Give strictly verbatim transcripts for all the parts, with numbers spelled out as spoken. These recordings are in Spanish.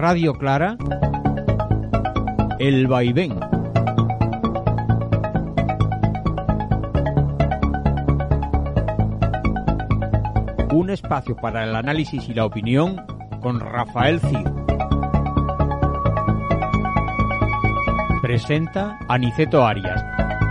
Radio Clara, El Vaivén. Un espacio para el análisis y la opinión con Rafael Cid. Presenta Aniceto Arias.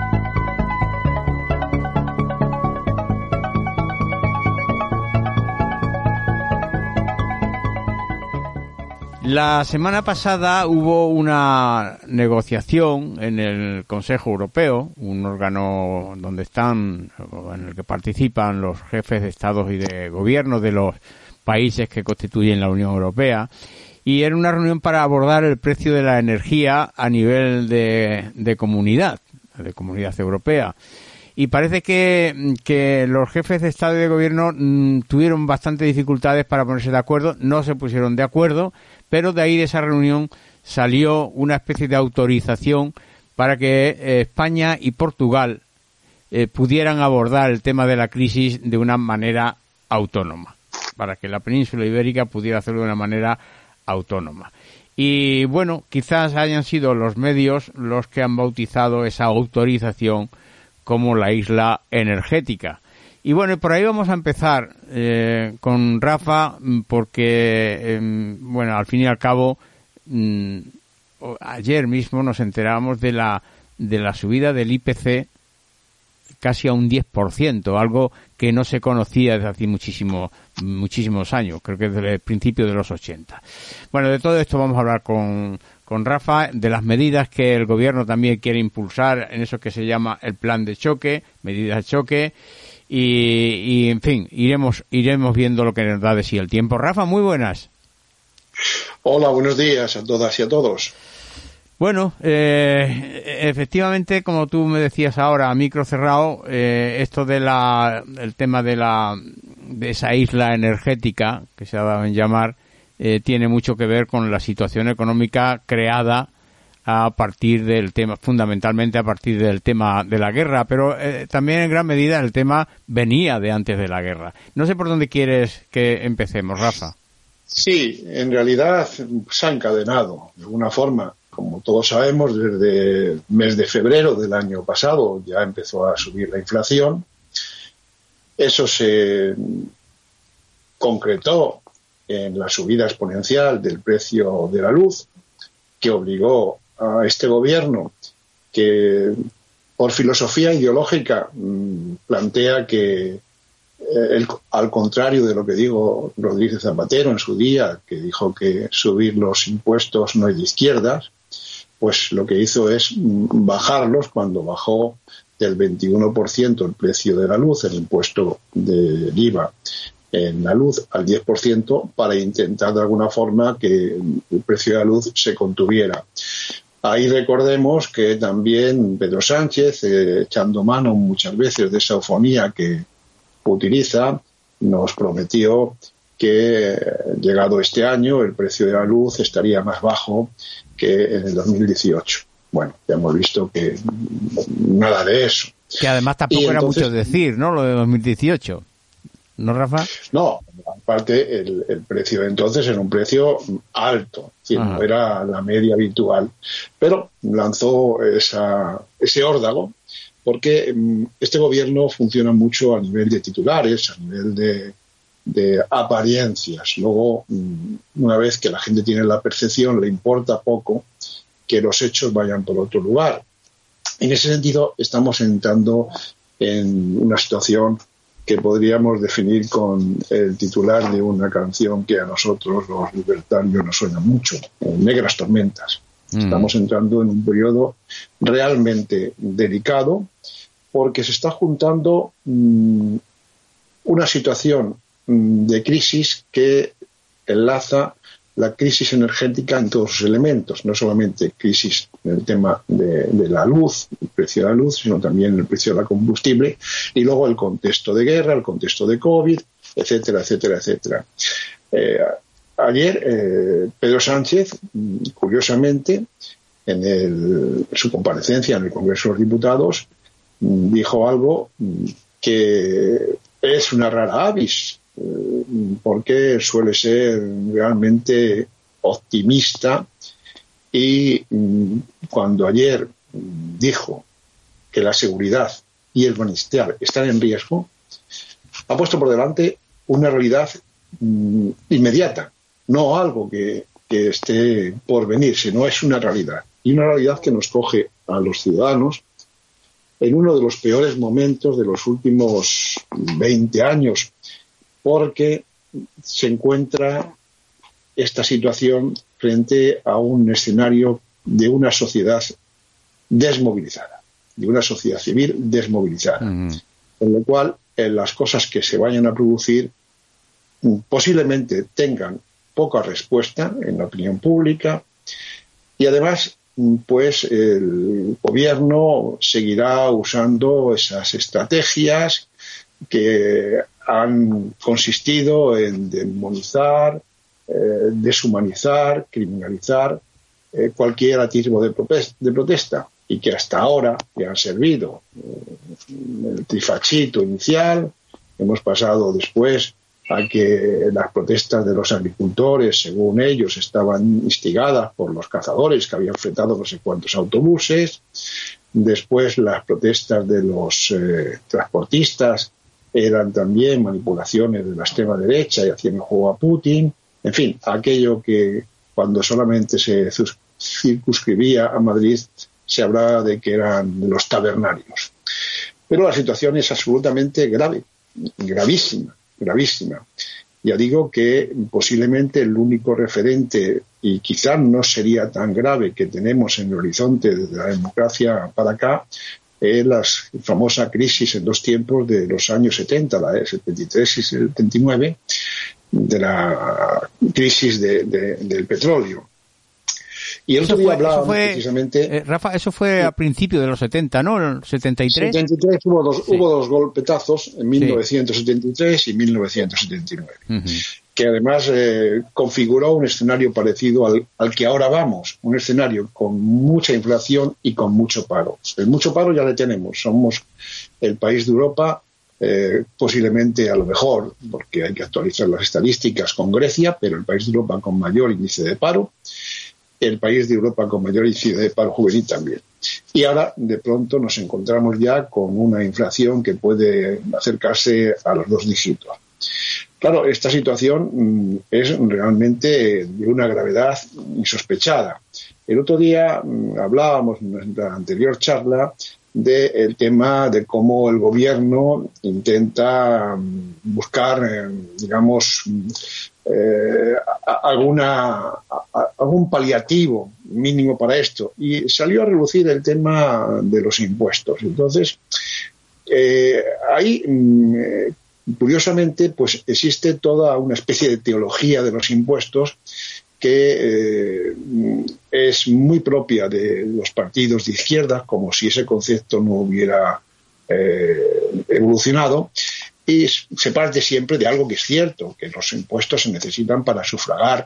La semana pasada hubo una negociación en el Consejo Europeo, un órgano donde están, en el que participan los jefes de Estados y de Gobierno de los países que constituyen la Unión Europea, y era una reunión para abordar el precio de la energía a nivel de, de comunidad, de comunidad europea. Y parece que, que los jefes de Estado y de Gobierno mmm, tuvieron bastantes dificultades para ponerse de acuerdo, no se pusieron de acuerdo, pero de ahí de esa reunión salió una especie de autorización para que eh, España y Portugal eh, pudieran abordar el tema de la crisis de una manera autónoma, para que la península ibérica pudiera hacerlo de una manera autónoma. Y bueno, quizás hayan sido los medios los que han bautizado esa autorización como la isla energética. Y bueno, por ahí vamos a empezar eh, con Rafa, porque, eh, bueno, al fin y al cabo, mmm, ayer mismo nos enterábamos de la de la subida del I P C casi a un diez por ciento, algo que no se conocía desde hace muchísimo, muchísimos años, creo que desde el principio de los ochenta. Bueno, de todo esto vamos a hablar con, con Rafa, de las medidas que el Gobierno también quiere impulsar en eso que se llama el plan de choque, medidas de choque, y, y en fin, iremos iremos viendo lo que nos da de sí el tiempo. Rafa, muy buenas. Hola, buenos días a todas y a todos. Bueno, eh, efectivamente, como tú me decías ahora, a micro cerrado, eh, esto de la, el tema de la, de esa isla energética, que se ha dado en llamar, eh, tiene mucho que ver con la situación económica creada a partir del tema, fundamentalmente a partir del tema de la guerra, pero eh, también en gran medida el tema venía de antes de la guerra. No sé por dónde quieres que empecemos, Rafa. Sí, en realidad se ha encadenado de alguna forma. Como todos sabemos, desde el mes de febrero del año pasado ya empezó a subir la inflación. Eso se concretó en la subida exponencial del precio de la luz, que obligó a este gobierno, que por filosofía ideológica plantea que, el, al contrario de lo que dijo Rodríguez Zapatero en su día, que dijo que subir los impuestos no es de izquierdas, pues lo que hizo es bajarlos cuando bajó del veintiuno por ciento el precio de la luz, el impuesto del I V A en la luz, al diez por ciento, para intentar de alguna forma que el precio de la luz se contuviera. Ahí recordemos que también Pedro Sánchez, eh, echando mano muchas veces de esa eufonía que utiliza, nos prometió que llegado este año el precio de la luz estaría más bajo que en el dos mil dieciocho. Bueno, ya hemos visto que nada de eso. Que además tampoco era entonces, mucho decir, ¿no? Lo de dos mil dieciocho. ¿No, Rafa? No, aparte el, el precio de entonces era un precio alto, es decir, no era la media habitual, pero lanzó esa, ese órdago porque este gobierno funciona mucho a nivel de titulares, a nivel de de apariencias. Luego, una vez que la gente tiene la percepción, le importa poco que los hechos vayan por otro lugar. En ese sentido, estamos entrando en una situación que podríamos definir con el titular de una canción que a nosotros, los libertarios, nos suena mucho, Negras Tormentas. Mm. Estamos entrando en un periodo realmente delicado porque se está juntando mmm, una situación de crisis que enlaza la crisis energética en todos sus elementos, no solamente crisis en el tema de, de la luz, el precio de la luz, sino también el precio de la combustible, y luego el contexto de guerra, el contexto de COVID, etcétera, etcétera, etcétera. Eh, ayer eh, Pedro Sánchez, curiosamente, en el, su comparecencia en el Congreso de los Diputados, dijo algo que es una rara avis, porque suele ser realmente optimista y mmm, cuando ayer dijo que la seguridad y el bienestar están en riesgo, ha puesto por delante una realidad mmm, inmediata, no algo que, que esté por venir, sino es una realidad. Y una realidad que nos coge a los ciudadanos en uno de los peores momentos de los últimos veinte años, porque se encuentra esta situación frente a un escenario de una sociedad desmovilizada, de una sociedad civil desmovilizada, uh-huh. Con lo cual eh, las cosas que se vayan a producir posiblemente tengan poca respuesta en la opinión pública y además pues el gobierno seguirá usando esas estrategias que han consistido en demonizar, eh, deshumanizar, criminalizar eh, cualquier atisbo de, protesta, de protesta y que hasta ahora le han servido eh, el trifachito inicial. Hemos pasado después a que las protestas de los agricultores, según ellos, estaban instigadas por los cazadores que habían fletado no sé cuántos autobuses. Después las protestas de los eh, transportistas eran también manipulaciones de la extrema derecha y hacían el juego a Putin. En fin, aquello que cuando solamente se circunscribía a Madrid se hablaba de que eran los tabernarios. Pero la situación es absolutamente grave, gravísima. gravísima. Ya digo que posiblemente el único referente, y quizás no sería tan grave, que tenemos en el horizonte de la democracia para acá, es la famosa crisis en dos tiempos de los años setenta, la de setenta y tres y setenta y nueve, de la crisis de, de, del petróleo. Y el otro día hablábamos precisamente... Eh, Rafa, eso fue sí. a principios de los setenta, ¿no? ¿setenta y tres? setenta y tres hubo dos, sí. hubo dos golpetazos en mil novecientos setenta y tres sí. y mil novecientos setenta y nueve, uh-huh. que además eh, configuró un escenario parecido al, al que ahora vamos, un escenario con mucha inflación y con mucho paro. El mucho paro ya le tenemos, somos el país de Europa, eh, posiblemente a lo mejor, porque hay que actualizar las estadísticas con Grecia, pero el país de Europa con mayor índice de paro, el país de Europa con mayor índice de paro juvenil también. Y ahora, de pronto, nos encontramos ya con una inflación que puede acercarse a los dos dígitos. Claro, esta situación mmm, es realmente de una gravedad insospechada. El otro día mmm, hablábamos en la anterior charla del tema de cómo el gobierno intenta mmm, buscar, eh, digamos, Eh, alguna a, algún paliativo mínimo para esto, y salió a relucir el tema de los impuestos. Entonces eh, ahí eh, curiosamente pues existe toda una especie de teología de los impuestos que eh, es muy propia de los partidos de izquierda, como si ese concepto no hubiera eh, evolucionado. Y se parte siempre de algo que es cierto, que los impuestos se necesitan para sufragar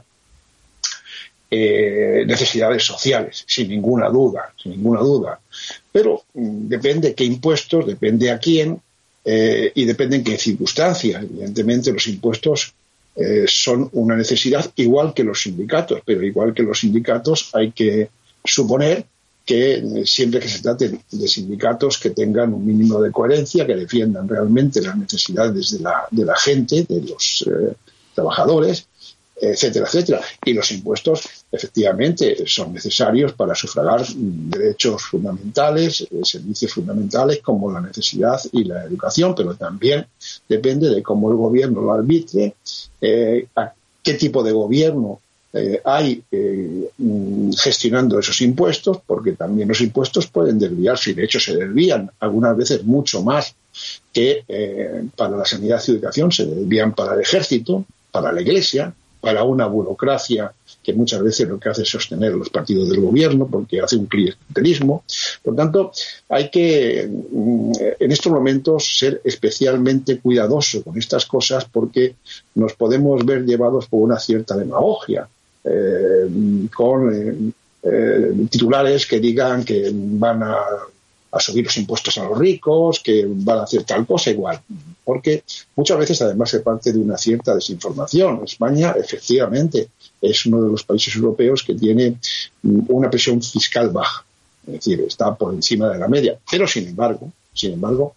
eh, necesidades sociales, sin ninguna duda, sin ninguna duda. Pero mm, depende qué impuestos, depende a quién eh, y depende en qué circunstancias. Evidentemente los impuestos eh, son una necesidad igual que los sindicatos, pero igual que los sindicatos hay que suponer que siempre que se trate de sindicatos que tengan un mínimo de coherencia, que defiendan realmente las necesidades de la, de la gente, de los eh, trabajadores, etcétera, etcétera. Y los impuestos, efectivamente, son necesarios para sufragar derechos fundamentales, eh, servicios fundamentales como la necesidad y la educación, pero también depende de cómo el gobierno lo arbitre, eh, a qué tipo de gobierno Eh, hay eh, gestionando esos impuestos, porque también los impuestos pueden desviarse, y de hecho se desvían algunas veces mucho más que eh, para la sanidad y educación, se desvían para el ejército, para la iglesia, para una burocracia que muchas veces lo que hace es sostener a los partidos del gobierno porque hace un clientelismo. Por lo tanto, hay que en estos momentos ser especialmente cuidadosos con estas cosas, porque nos podemos ver llevados por una cierta demagogia. Eh, con eh, eh, titulares que digan que van a, a subir los impuestos a los ricos, que van a hacer tal cosa igual. Porque muchas veces además se parte de una cierta desinformación. España, efectivamente, es uno de los países europeos que tiene una presión fiscal baja. Es decir, está por encima de la media. Pero, sin embargo, sin embargo,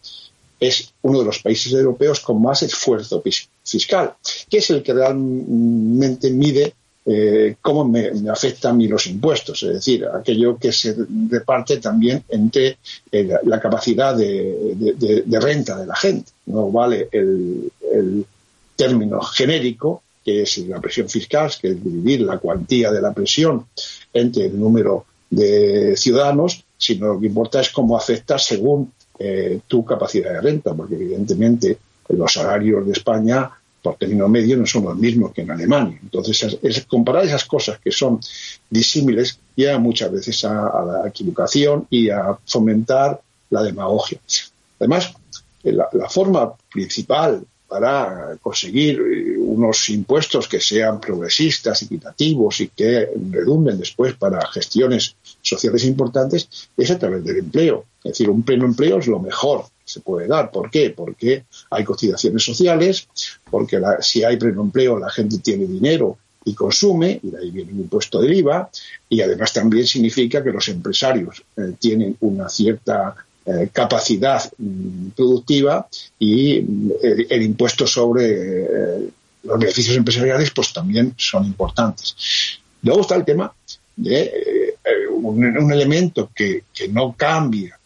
es uno de los países europeos con más esfuerzo fiscal, que es el que realmente mide eh, cómo me, me afectan a mí los impuestos, es decir, aquello que se reparte también entre eh, la capacidad de, de, de, de renta de la gente. No vale el, el término genérico, que es la presión fiscal, que es dividir la cuantía de la presión entre el número de ciudadanos, sino lo que importa es cómo afecta según Eh, tu capacidad de renta, porque evidentemente los salarios de España por término medio no son los mismos que en Alemania. Entonces, es, es comparar esas cosas que son disímiles lleva muchas veces a, a la equivocación y a fomentar la demagogia. Además, la, la forma principal para conseguir unos impuestos que sean progresistas, equitativos y que redunden después para gestiones sociales importantes es a través del empleo. Es decir, un pleno empleo es lo mejor que se puede dar. ¿Por qué? Porque hay cotizaciones sociales, porque la, si hay pleno empleo la gente tiene dinero y consume, y de ahí viene el impuesto del I V A, y además también significa que los empresarios eh, tienen una cierta Eh, capacidad mm, productiva y mm, el, el impuesto sobre eh, los beneficios empresariales pues también son importantes. Luego está el tema de eh, un, un elemento que, que no cambia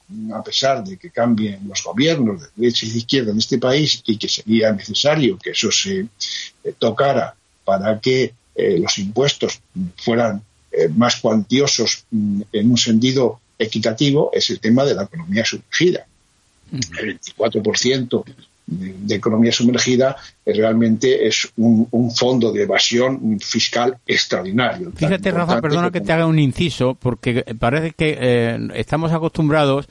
a pesar de que cambien los gobiernos de derecha y de izquierda en este país, y que sería necesario que eso se eh, tocara para que eh, los impuestos fueran eh, más cuantiosos mm, en un sentido equitativo, es el tema de la economía sumergida. El veinticuatro por ciento de, de economía sumergida eh, realmente es un, un fondo de evasión fiscal extraordinario. Fíjate, Rafa, perdona que te haga un inciso, porque parece que eh, estamos acostumbrados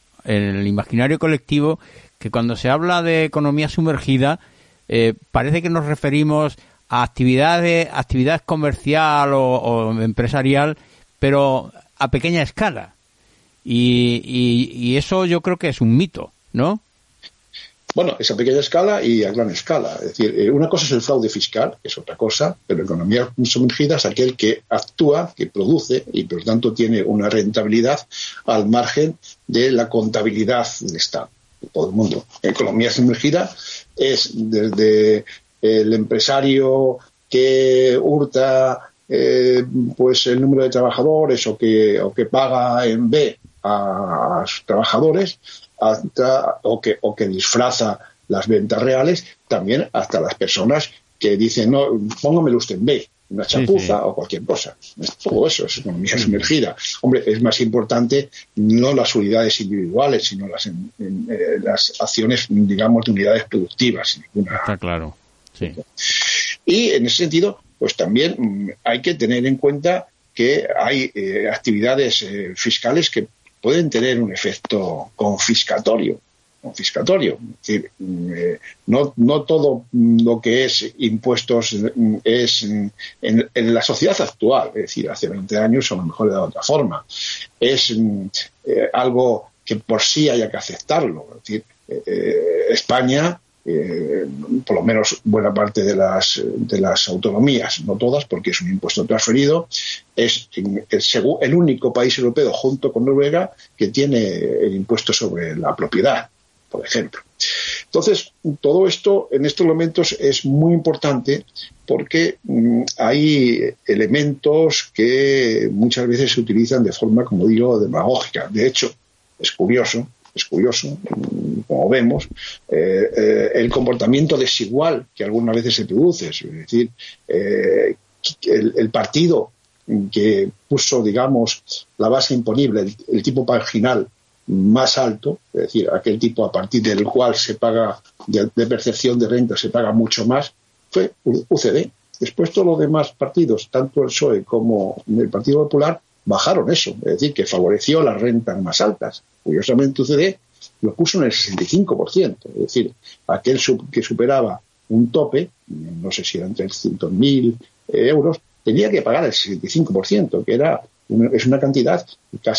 en el imaginario colectivo que cuando se habla de economía sumergida eh, parece que nos referimos a actividades, actividad comercial o, o empresarial, pero a pequeña escala. Y, y, y eso yo creo que es un mito, ¿no? Bueno, es a pequeña escala y a gran escala. Es decir, una cosa es el fraude fiscal, que es otra cosa, pero la economía sumergida es aquel que actúa, que produce y por lo tanto tiene una rentabilidad al margen de la contabilidad del Estado, de todo el mundo. La economía sumergida es desde el empresario que hurta eh, pues el número de trabajadores o que, o que paga en B a sus trabajadores, hasta, o que o que disfraza las ventas reales, también hasta las personas que dicen, no, póngamelo usted en B, una chapuza sí, sí. o cualquier cosa. Todo eso es economía sumergida. Hombre, es más importante no las unidades individuales, sino las, en, en, eh, las acciones, digamos, de unidades productivas. Ninguna... Está claro, sí. Y en ese sentido, pues también mmm, hay que tener en cuenta que hay eh, actividades eh, fiscales que pueden tener un efecto confiscatorio. confiscatorio. Es decir, eh, no, no todo lo que es impuestos es en, en la sociedad actual, es decir, hace veinte años a lo mejor era de otra forma. Es eh, algo que por sí haya que aceptarlo. Es decir, eh, España, eh, por lo menos buena parte de las de las autonomías, no todas, porque es un impuesto transferido, es el, el único país europeo junto con Noruega que tiene el impuesto sobre la propiedad, por ejemplo. Entonces, todo esto en estos momentos es muy importante porque mmm, hay elementos que muchas veces se utilizan de forma, como digo, demagógica. De hecho, es curioso, es curioso, como vemos, eh, eh, el comportamiento desigual que algunas veces se produce. Es decir, eh, el, el partido que puso, digamos, la base imponible, el, el tipo marginal más alto, es decir, aquel tipo a partir del cual se paga de, de percepción de renta se paga mucho más, fue U C D. Después todos los demás partidos, tanto el P S O E como el Partido Popular, bajaron eso, es decir, que favoreció las rentas más altas. Curiosamente U C D lo puso en el sesenta y cinco por ciento, es decir, aquel sub, que superaba un tope, no sé si eran trescientos mil euros, tenía que pagar el sesenta y cinco por ciento, que era una, es una cantidad casi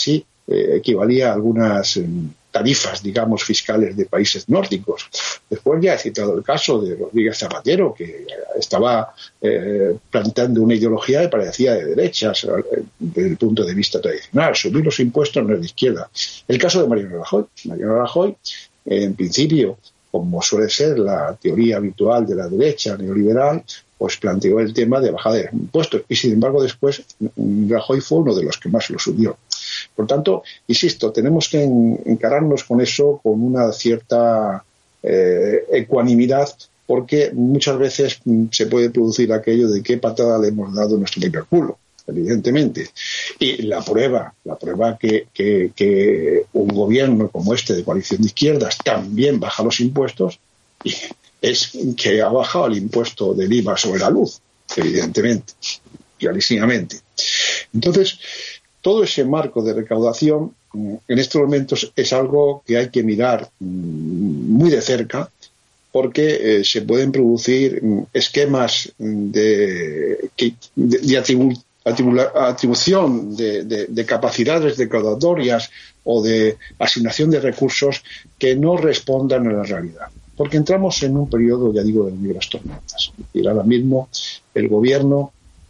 eh, equivalía a algunas eh, tarifas, digamos, fiscales de países nórdicos. Después ya he citado el caso de Rodríguez Zapatero, que estaba eh, planteando una ideología que parecía de derechas eh, desde el punto de vista tradicional. Subir los impuestos no es de izquierda. El caso de Mariano Rajoy. Mariano Rajoy, eh, en principio, como suele ser la teoría habitual de la derecha neoliberal, pues planteó el tema de bajada de impuestos. Y, sin embargo, después Rajoy fue uno de los que más lo subió. Por tanto, insisto, tenemos que encararnos con eso con una cierta eh, ecuanimidad, porque muchas veces se puede producir aquello de qué patada le hemos dado a nuestro propio culo, evidentemente. Y la prueba, la prueba que, que, que un gobierno como este de coalición de izquierdas también baja los impuestos, y es que ha bajado el impuesto del I V A sobre la luz, evidentemente, clarísimamente. Entonces, todo ese marco de recaudación en estos momentos es algo que hay que mirar muy de cerca, porque eh, se pueden producir esquemas de, de, de atribu, atribu, atribución de, de, de capacidades recaudatorias o de asignación de recursos que no respondan a la realidad. Porque entramos en un periodo, ya digo, de negras tormentas. Y ahora mismo el gobierno,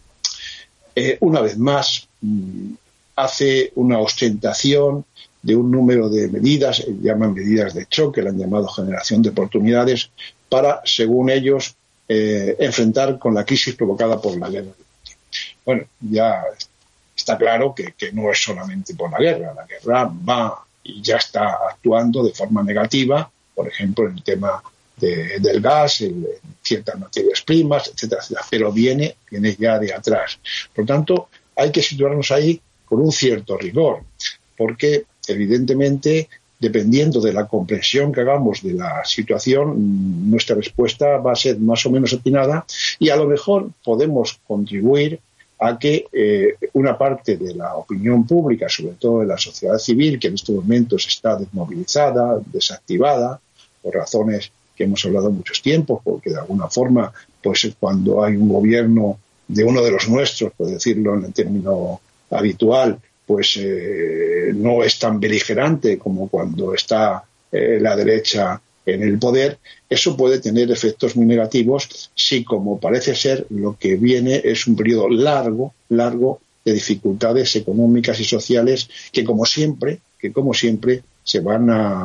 eh, una vez más, mmm, hace una ostentación de un número de medidas, eh, llaman medidas de choque, la han llamado generación de oportunidades, para, según ellos, eh, enfrentar con la crisis provocada por la guerra. Bueno, ya está claro que, que no es solamente por la guerra. La guerra va y ya está actuando de forma negativa, por ejemplo, en el tema de, del gas, en ciertas materias primas, etcétera, etcétera, pero viene, viene ya de atrás. Por tanto, hay que situarnos ahí con un cierto rigor, porque evidentemente, dependiendo de la comprensión que hagamos de la situación, nuestra respuesta va a ser más o menos atinada y a lo mejor podemos contribuir a que eh, una parte de la opinión pública, sobre todo de la sociedad civil, que en estos momentos está desmovilizada, desactivada, por razones que hemos hablado muchos tiempos, porque de alguna forma, pues cuando hay un gobierno de uno de los nuestros, por decirlo en el término habitual, pues eh, no es tan beligerante como cuando está eh, la derecha en el poder, eso puede tener efectos muy negativos si, como parece ser, lo que viene es un periodo largo, largo de dificultades económicas y sociales que, como siempre, que como siempre se van a,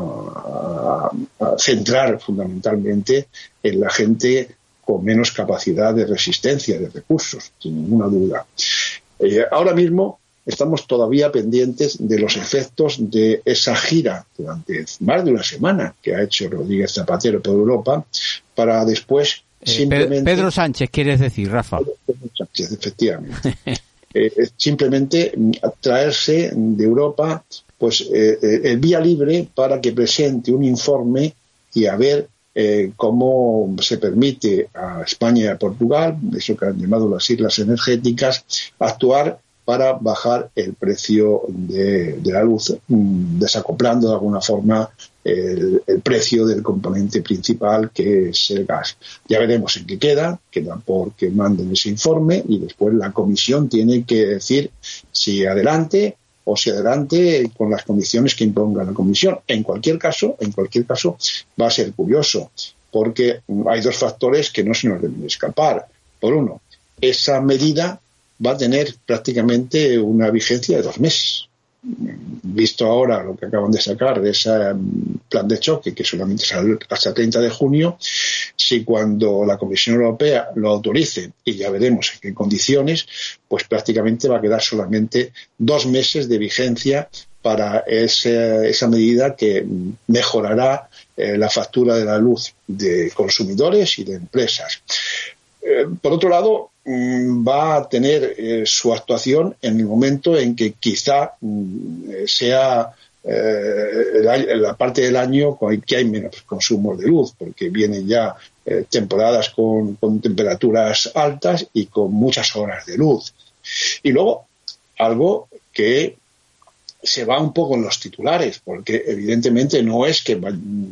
a, a centrar fundamentalmente en la gente con menos capacidad de resistencia, de recursos, sin ninguna duda. Eh, ahora mismo estamos todavía pendientes de los efectos de esa gira durante más de una semana que ha hecho Rodríguez Zapatero por Europa, para después eh, simplemente... Pedro Sánchez, ¿quieres decir, Rafa? Pedro Sánchez, efectivamente. eh, simplemente traerse de Europa pues eh, el vía libre para que presente un informe y a ver eh, cómo se permite a España y a Portugal, eso que han llamado las islas energéticas, actuar para bajar el precio de, de la luz, desacoplando de alguna forma el, el precio del componente principal, que es el gas. Ya veremos en qué queda, queda por que manden ese informe y después la comisión tiene que decir si adelante o si adelante con las condiciones que imponga la comisión. En cualquier caso, en cualquier caso va a ser curioso, porque hay dos factores que no se nos deben escapar. Por uno, esa medida va a tener prácticamente una vigencia de dos meses. Visto ahora lo que acaban de sacar de ese plan de choque, que solamente es hasta el treinta de junio, si cuando la Comisión Europea lo autorice, y ya veremos en qué condiciones, pues prácticamente va a quedar solamente dos meses de vigencia para ese, esa medida que mejorará eh, la factura de la luz de consumidores y de empresas. Eh, por otro lado, va a tener eh, su actuación en el momento en que quizá mm, sea eh, la, la parte del año con que hay menos consumo de luz, porque vienen ya eh, temporadas con, con temperaturas altas y con muchas horas de luz. Y luego, algo que se va un poco en los titulares, porque evidentemente no es que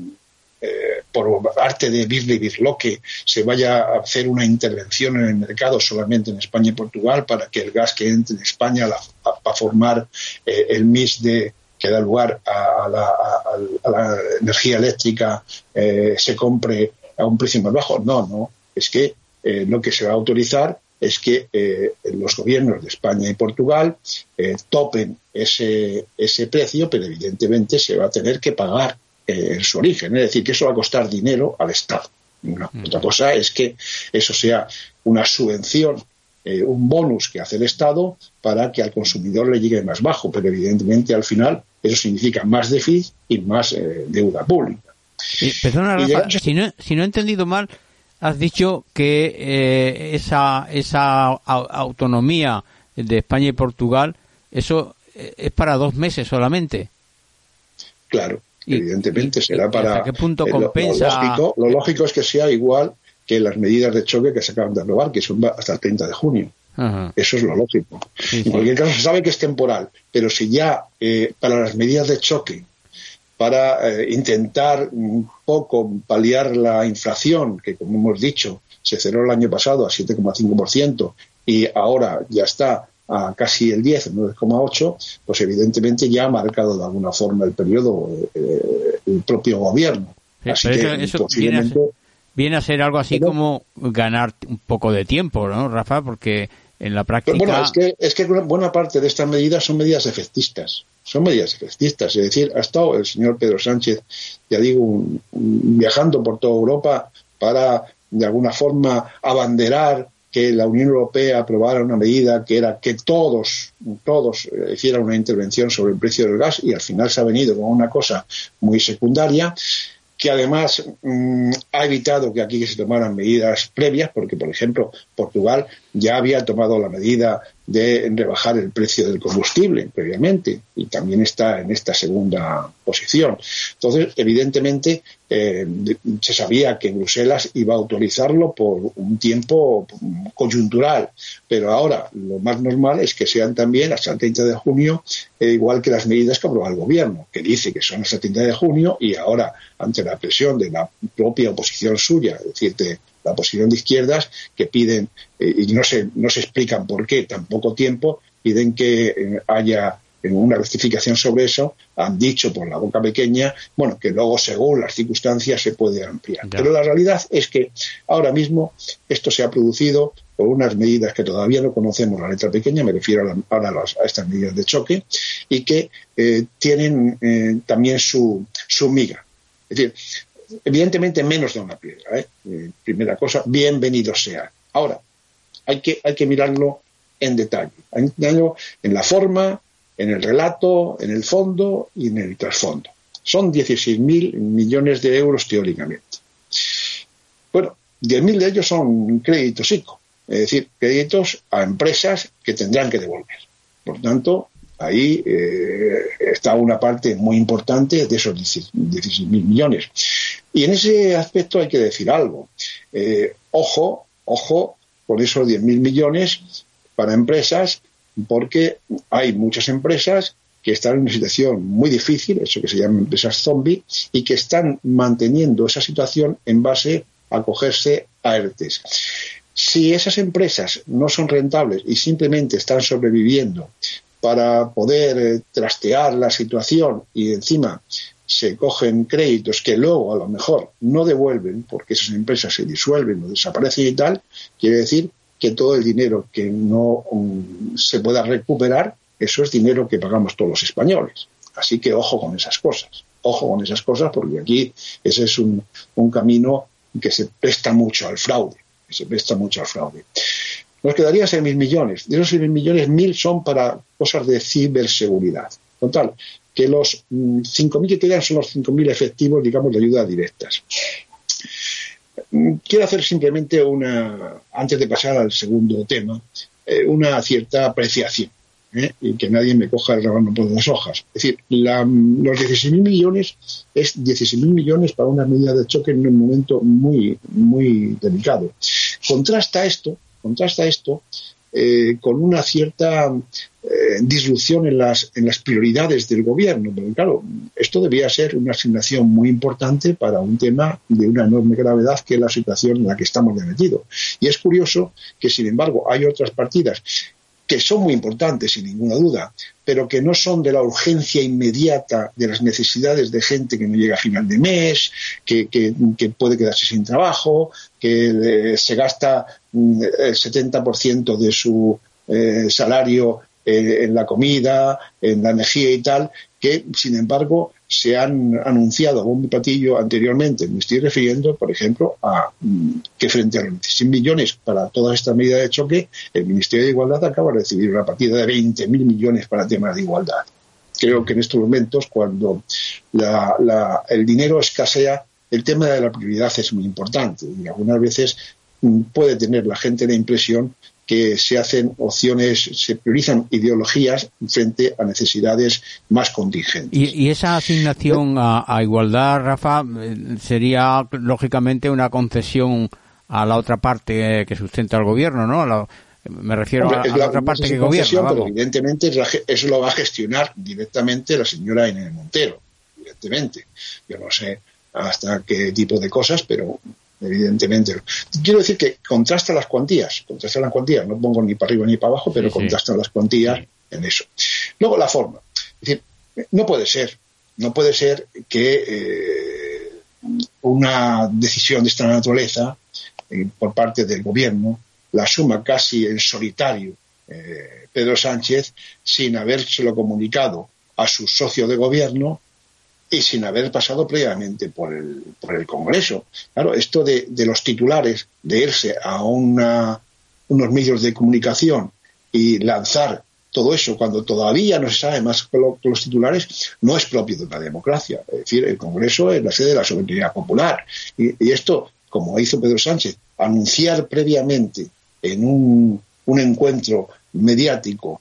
Eh, por arte de birle y birloque se vaya a hacer una intervención en el mercado solamente en España y Portugal para que el gas que entre en España la, a, a formar eh, el mix de, que da lugar a, a, la, a, a la energía eléctrica eh, se compre a un precio más bajo. No, no, es que eh, lo que se va a autorizar es que eh, los gobiernos de España y Portugal eh, topen ese, ese precio, pero evidentemente se va a tener que pagar eh, en su origen. Es decir, que eso va a costar dinero al Estado. No. Mm. Otra cosa es que eso sea una subvención, eh, un bonus que hace el Estado para que al consumidor le llegue más bajo, pero evidentemente al final eso significa más déficit y más eh, deuda pública. Y, perdona, Rafa, llegamos... si, no, si no he entendido mal, has dicho que eh, esa esa autonomía de España y Portugal, eso es para dos meses solamente. Claro, y, evidentemente y, será para... ¿Hasta qué punto eh, compensa? Lo, lo, lógico, lo lógico es que sea igual que las medidas de choque que se acaban de aprobar, que son hasta el treinta de junio. Ajá. Eso es lo lógico. Sí, en sí. cualquier caso se sabe que es temporal, pero si ya eh, para las medidas de choque, para eh, intentar un poco paliar la inflación, que como hemos dicho, se cerró el año pasado a siete coma cinco por ciento y ahora ya está a casi el diez, nueve coma ocho, pues evidentemente ya ha marcado de alguna forma el periodo eh, el propio gobierno. Sí, así que eso, eso posiblemente... viene, a ser, viene a ser algo así pero, como ganar un poco de tiempo, ¿no, Rafa? Porque en la práctica... Pero bueno, es que, es que buena parte de estas medidas son medidas efectistas. Son medidas efectistas. Es decir, ha estado el señor Pedro Sánchez, ya digo, un, un, viajando por toda Europa para, de alguna forma, abanderar que la Unión Europea aprobara una medida que era que todos, todos hicieran una intervención sobre el precio del gas, y al final se ha venido con una cosa muy secundaria, que además mmm, ha evitado que aquí se tomaran medidas previas, porque, por ejemplo, Portugal ya había tomado la medida de rebajar el precio del combustible previamente, y también está en esta segunda posición. Entonces, evidentemente, eh, se sabía que Bruselas iba a autorizarlo por un tiempo coyuntural, pero ahora lo más normal es que sean también hasta el treinta de junio, eh, igual que las medidas que aprobó el gobierno, que dice que son hasta el treinta de junio, y ahora, ante la presión de la propia oposición suya, es decir, de la oposición de izquierdas, que piden, eh, y no se, no se explican por qué tan poco tiempo, piden que eh, haya una rectificación sobre eso, han dicho por la boca pequeña, bueno, que luego según las circunstancias se puede ampliar. Ya. Pero la realidad es que ahora mismo esto se ha producido por unas medidas que todavía no conocemos la letra pequeña, me refiero a, la, ahora a, las, a estas medidas de choque, y que eh, tienen eh, también su, su miga. Es decir, evidentemente menos de una piedra, ¿eh? Eh, primera cosa, bienvenido sea. Ahora, hay que, hay que mirarlo en detalle, hay que mirarlo en la forma, en el relato, en el fondo y en el trasfondo. Son dieciséis mil millones de euros teóricamente. Bueno, diez mil de ellos son créditos I C O, es decir, créditos a empresas que tendrán que devolver. Por tanto, ahí eh, está una parte muy importante de esos dieciséis mil millones. Y en ese aspecto hay que decir algo. Eh, ojo, ojo con esos diez mil millones para empresas, porque hay muchas empresas que están en una situación muy difícil, eso que se llama empresas zombie, y que están manteniendo esa situación en base a acogerse a ERTES. Si esas empresas no son rentables y simplemente están sobreviviendo para poder eh, trastear la situación, y encima se cogen créditos que luego a lo mejor no devuelven porque esas empresas se disuelven o desaparecen y tal, quiere decir que todo el dinero que no um, se pueda recuperar, eso es dinero que pagamos todos los españoles. Así que ojo con esas cosas, ojo con esas cosas, porque aquí ese es un, un camino que se presta mucho al fraude, que se presta mucho al fraude. Nos quedarían seis mil millones. De esos seis mil millones, mil son para cosas de ciberseguridad. Total, que los mmm, cinco mil que quedan son los cinco mil efectivos, digamos, de ayudas directas. Quiero hacer simplemente una, antes de pasar al segundo tema, eh, una cierta apreciación, ¿eh? Y que nadie me coja el rábano por las hojas. Es decir, la, los dieciséis mil millones es dieciséis mil millones para una medida de choque en un momento muy, muy delicado. Contrasta esto, contrasta esto eh, con una cierta eh, disrupción en las, en las prioridades del gobierno. Porque claro, esto debía ser una asignación muy importante para un tema de una enorme gravedad, que es la situación en la que estamos metidos. Y es curioso que, sin embargo, hay otras partidas que son muy importantes, sin ninguna duda, pero que no son de la urgencia inmediata de las necesidades de gente que no llega a final de mes, que, que, que puede quedarse sin trabajo, que eh, se gasta mm, el setenta por ciento de su eh, salario eh, en la comida, en la energía y tal, que, sin embargo, se han anunciado a bombo y platillo anteriormente. Me estoy refiriendo, por ejemplo, a mm, que frente a los cien millones para toda esta medida de choque, el Ministerio de Igualdad acaba de recibir una partida de veinte mil millones para temas de igualdad. Creo que en estos momentos, cuando la, la, el dinero escasea, el tema de la prioridad es muy importante. Y algunas veces mm, puede tener la gente la impresión que se hacen opciones, se priorizan ideologías frente a necesidades más contingentes. Y, y esa asignación a, a igualdad, Rafa, sería lógicamente una concesión a la otra parte que sustenta el gobierno, ¿no? La, me refiero Hombre, a, a la, la otra parte que gobierna. Pero evidentemente eso lo va a gestionar directamente la señora Irene Montero, evidentemente. Yo no sé hasta qué tipo de cosas, pero evidentemente. Quiero decir que contrasta las cuantías, contrasta las cuantías, no pongo ni para arriba ni para abajo, pero sí, contrastan sí. las cuantías sí. en eso. Luego la forma. Es decir, no puede ser, no puede ser que eh, una decisión de esta naturaleza eh, por parte del gobierno la asuma casi en solitario eh, Pedro Sánchez sin habérselo comunicado a su socio de gobierno y sin haber pasado previamente por el, por el Congreso. Claro, esto de, de los titulares, de irse a una, unos medios de comunicación y lanzar todo eso cuando todavía no se sabe más que lo, los titulares, no es propio de una democracia. Es decir, el Congreso es la sede de la soberanía popular. Y, y esto, como hizo Pedro Sánchez, anunciar previamente en un, un encuentro mediático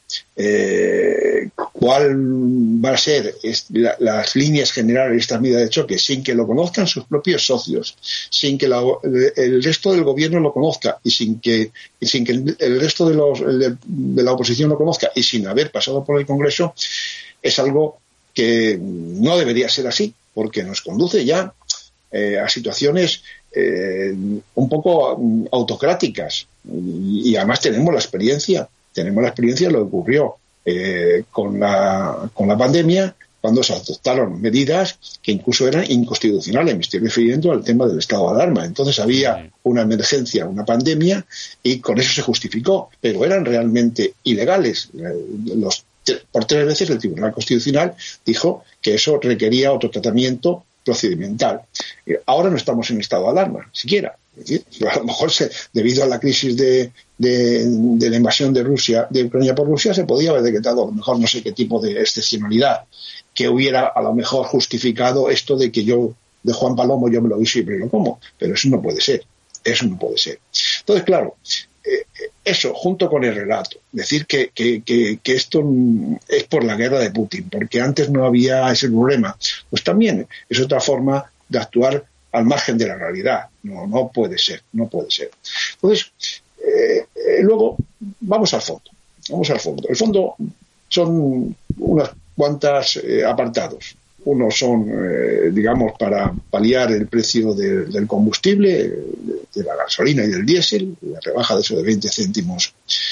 eh, cuál va a ser la, las líneas generales de esta medida de choque sin que lo conozcan sus propios socios, sin que la, el resto del gobierno lo conozca y sin que, y sin que el, el resto de, los, de, de la oposición lo conozca y sin haber pasado por el Congreso, es algo que no debería ser así, porque nos conduce ya eh, a situaciones eh, un poco autocráticas y, y además tenemos la experiencia Tenemos la experiencia de lo que ocurrió eh, con, la, con la pandemia, cuando se adoptaron medidas que incluso eran inconstitucionales. Me estoy refiriendo al tema del estado de alarma. Entonces había una emergencia, una pandemia, y con eso se justificó, pero eran realmente ilegales. Los, por tres veces el Tribunal Constitucional dijo que eso requería otro tratamiento procedimental. Ahora no estamos en estado de alarma, siquiera. Es decir, a lo mejor se, debido a la crisis de, de, de la invasión de Rusia, de Ucrania por Rusia, se podía haber decretado a lo mejor no sé qué tipo de excepcionalidad que hubiera a lo mejor justificado esto de que yo, de Juan Palomo, yo me lo guiso y me lo como. Pero eso no puede ser. Eso no puede ser. Entonces, claro, eh, eso, junto con el relato, decir que, que, que, que esto es por la guerra de Putin, porque antes no había ese problema, pues también es otra forma de actuar al margen de la realidad. No, no puede ser, no puede ser. Entonces, eh, eh, luego, vamos al fondo. Vamos al fondo. El fondo son unas cuantas eh, apartados. Unos son, eh, digamos, para paliar el precio de, del combustible, de, de la gasolina y del diésel, la rebaja de eso de veinte céntimos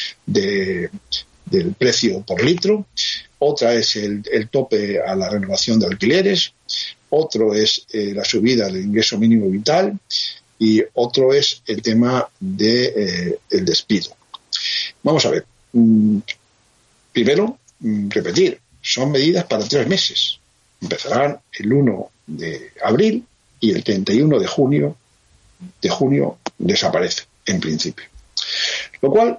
de, del precio por litro. Otra es el, el tope a la renovación de alquileres. Otro es eh, la subida del ingreso mínimo vital y otro es el tema de eh, el despido. Vamos a ver. Mm, primero, mm, repetir, son medidas para tres meses. Empezarán el uno de abril y el treinta y uno de junio de junio desaparece, en principio. Lo cual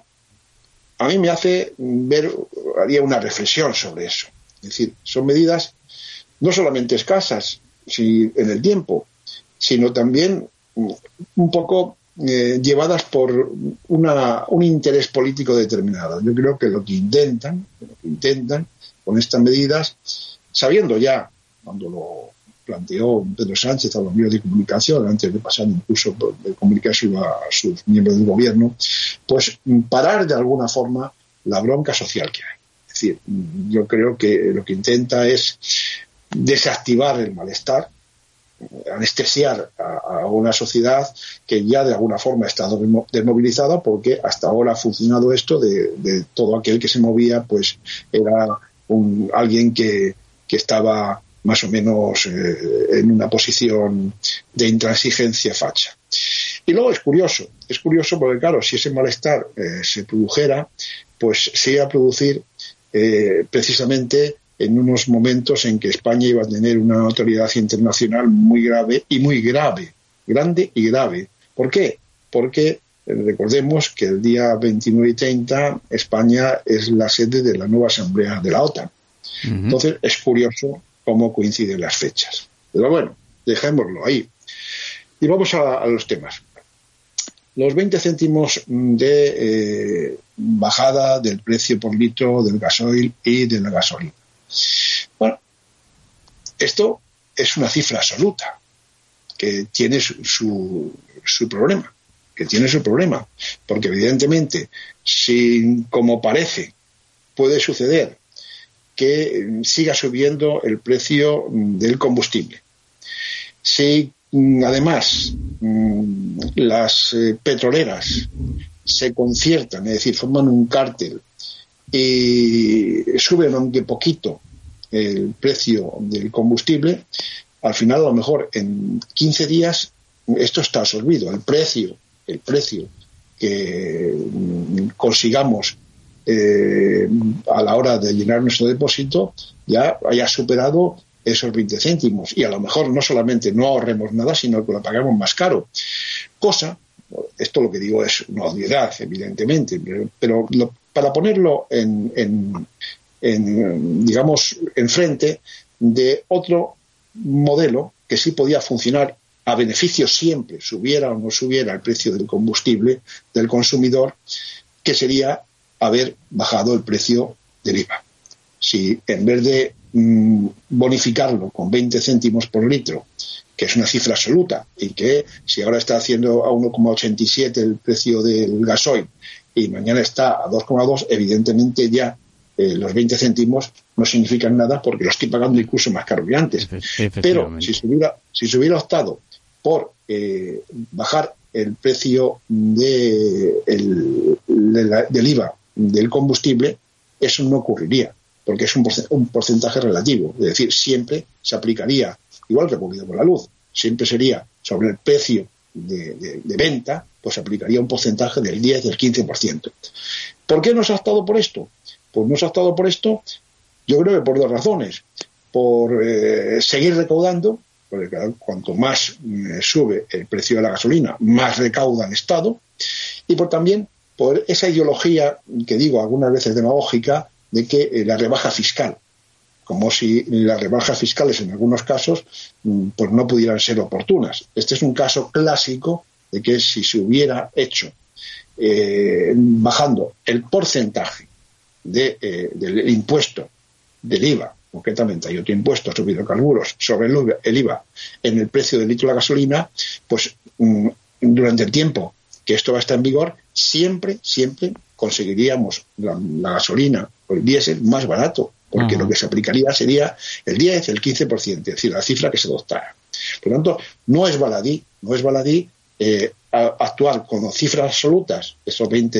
a mí me hace ver, haría una reflexión sobre eso. Es decir, son medidas no solamente escasas si, en el tiempo, sino también un poco eh, llevadas por una, un interés político determinado. Yo creo que lo que intentan, lo que intentan con estas medidas, sabiendo ya, cuando lo planteó Pedro Sánchez a los medios de comunicación, antes de pasar incluso de comunicación a sus miembros del gobierno, pues parar de alguna forma la bronca social que hay. Es decir, yo creo que lo que intenta es desactivar el malestar, anestesiar a, a una sociedad que ya de alguna forma ha estado desmovilizada, porque hasta ahora ha funcionado esto de, de todo aquel que se movía, pues era un, alguien que, que estaba más o menos eh, en una posición de intransigencia facha. Y luego es curioso, es curioso porque claro, si ese malestar eh, se produjera, pues se iba a producir eh, precisamente en unos momentos en que España iba a tener una notoriedad internacional muy grave y muy grave, grande y grave. ¿Por qué? Porque eh, recordemos que el día veintinueve y treinta España es la sede de la nueva Asamblea de la OTAN. Uh-huh. Entonces es curioso cómo coinciden las fechas. Pero bueno, dejémoslo ahí. Y vamos a, a los temas. Los veinte céntimos de eh, bajada del precio por litro del gasoil y de la gasolina. Bueno, esto es una cifra absoluta que tiene su, su, su problema, que tiene su problema, porque evidentemente, si como parece puede suceder que siga subiendo el precio del combustible, si además las eh, petroleras se conciertan, es decir, forman un cártel y suben aunque poquito el precio del combustible, al final a lo mejor en quince días esto está absorbido. El precio, el precio que consigamos eh, a la hora de llenar nuestro depósito ya haya superado esos veinte céntimos, y a lo mejor no solamente no ahorremos nada, sino que lo pagamos más caro. Cosa, esto lo que digo es una obviedad, evidentemente, pero lo, para ponerlo en, en, en, digamos, enfrente de otro modelo que sí podía funcionar a beneficio siempre, subiera o no subiera el precio del combustible del consumidor, que sería haber bajado el precio del I V A. Si en vez de mmm, bonificarlo con veinte céntimos por litro, que es una cifra absoluta, y que si ahora está haciendo a uno coma ochenta y siete el precio del gasoil y mañana está a dos coma dos, evidentemente ya eh, los veinte céntimos no significan nada porque lo estoy pagando incluso más caro que antes. Pero si se hubiera, si se hubiera optado por eh, bajar el precio de el, de la, del I V A del combustible, eso no ocurriría, porque es un, porcent- un porcentaje relativo. Es decir, siempre se aplicaría, igual que ha ocurrido con la luz, siempre sería sobre el precio de, de, de venta, pues se aplicaría un porcentaje del diez, del quince por ciento. ¿Por qué no se ha optado por esto? Pues no se ha optado por esto, yo creo que por dos razones. Por eh, seguir recaudando, porque claro, cuanto más eh, sube el precio de la gasolina, más recauda el Estado, y por también por esa ideología que digo algunas veces demagógica de que eh, la rebaja fiscal, como si las rebajas fiscales en algunos casos pues no pudieran ser oportunas. Este es un caso clásico de que si se hubiera hecho eh, bajando el porcentaje de, eh, del impuesto del I V A, concretamente hay otro impuesto sobre hidrocarburos, sobre el I V A en el precio del litro de la gasolina, pues mm, durante el tiempo que esto va a estar en vigor, siempre, siempre conseguiríamos la, la gasolina o el diésel más barato, porque uh-huh. lo que se aplicaría sería el diez, el quince por ciento, es decir, la cifra que se adoptara. Por lo tanto, no es baladí, no es baladí eh, actuar con cifras absolutas, esos veinte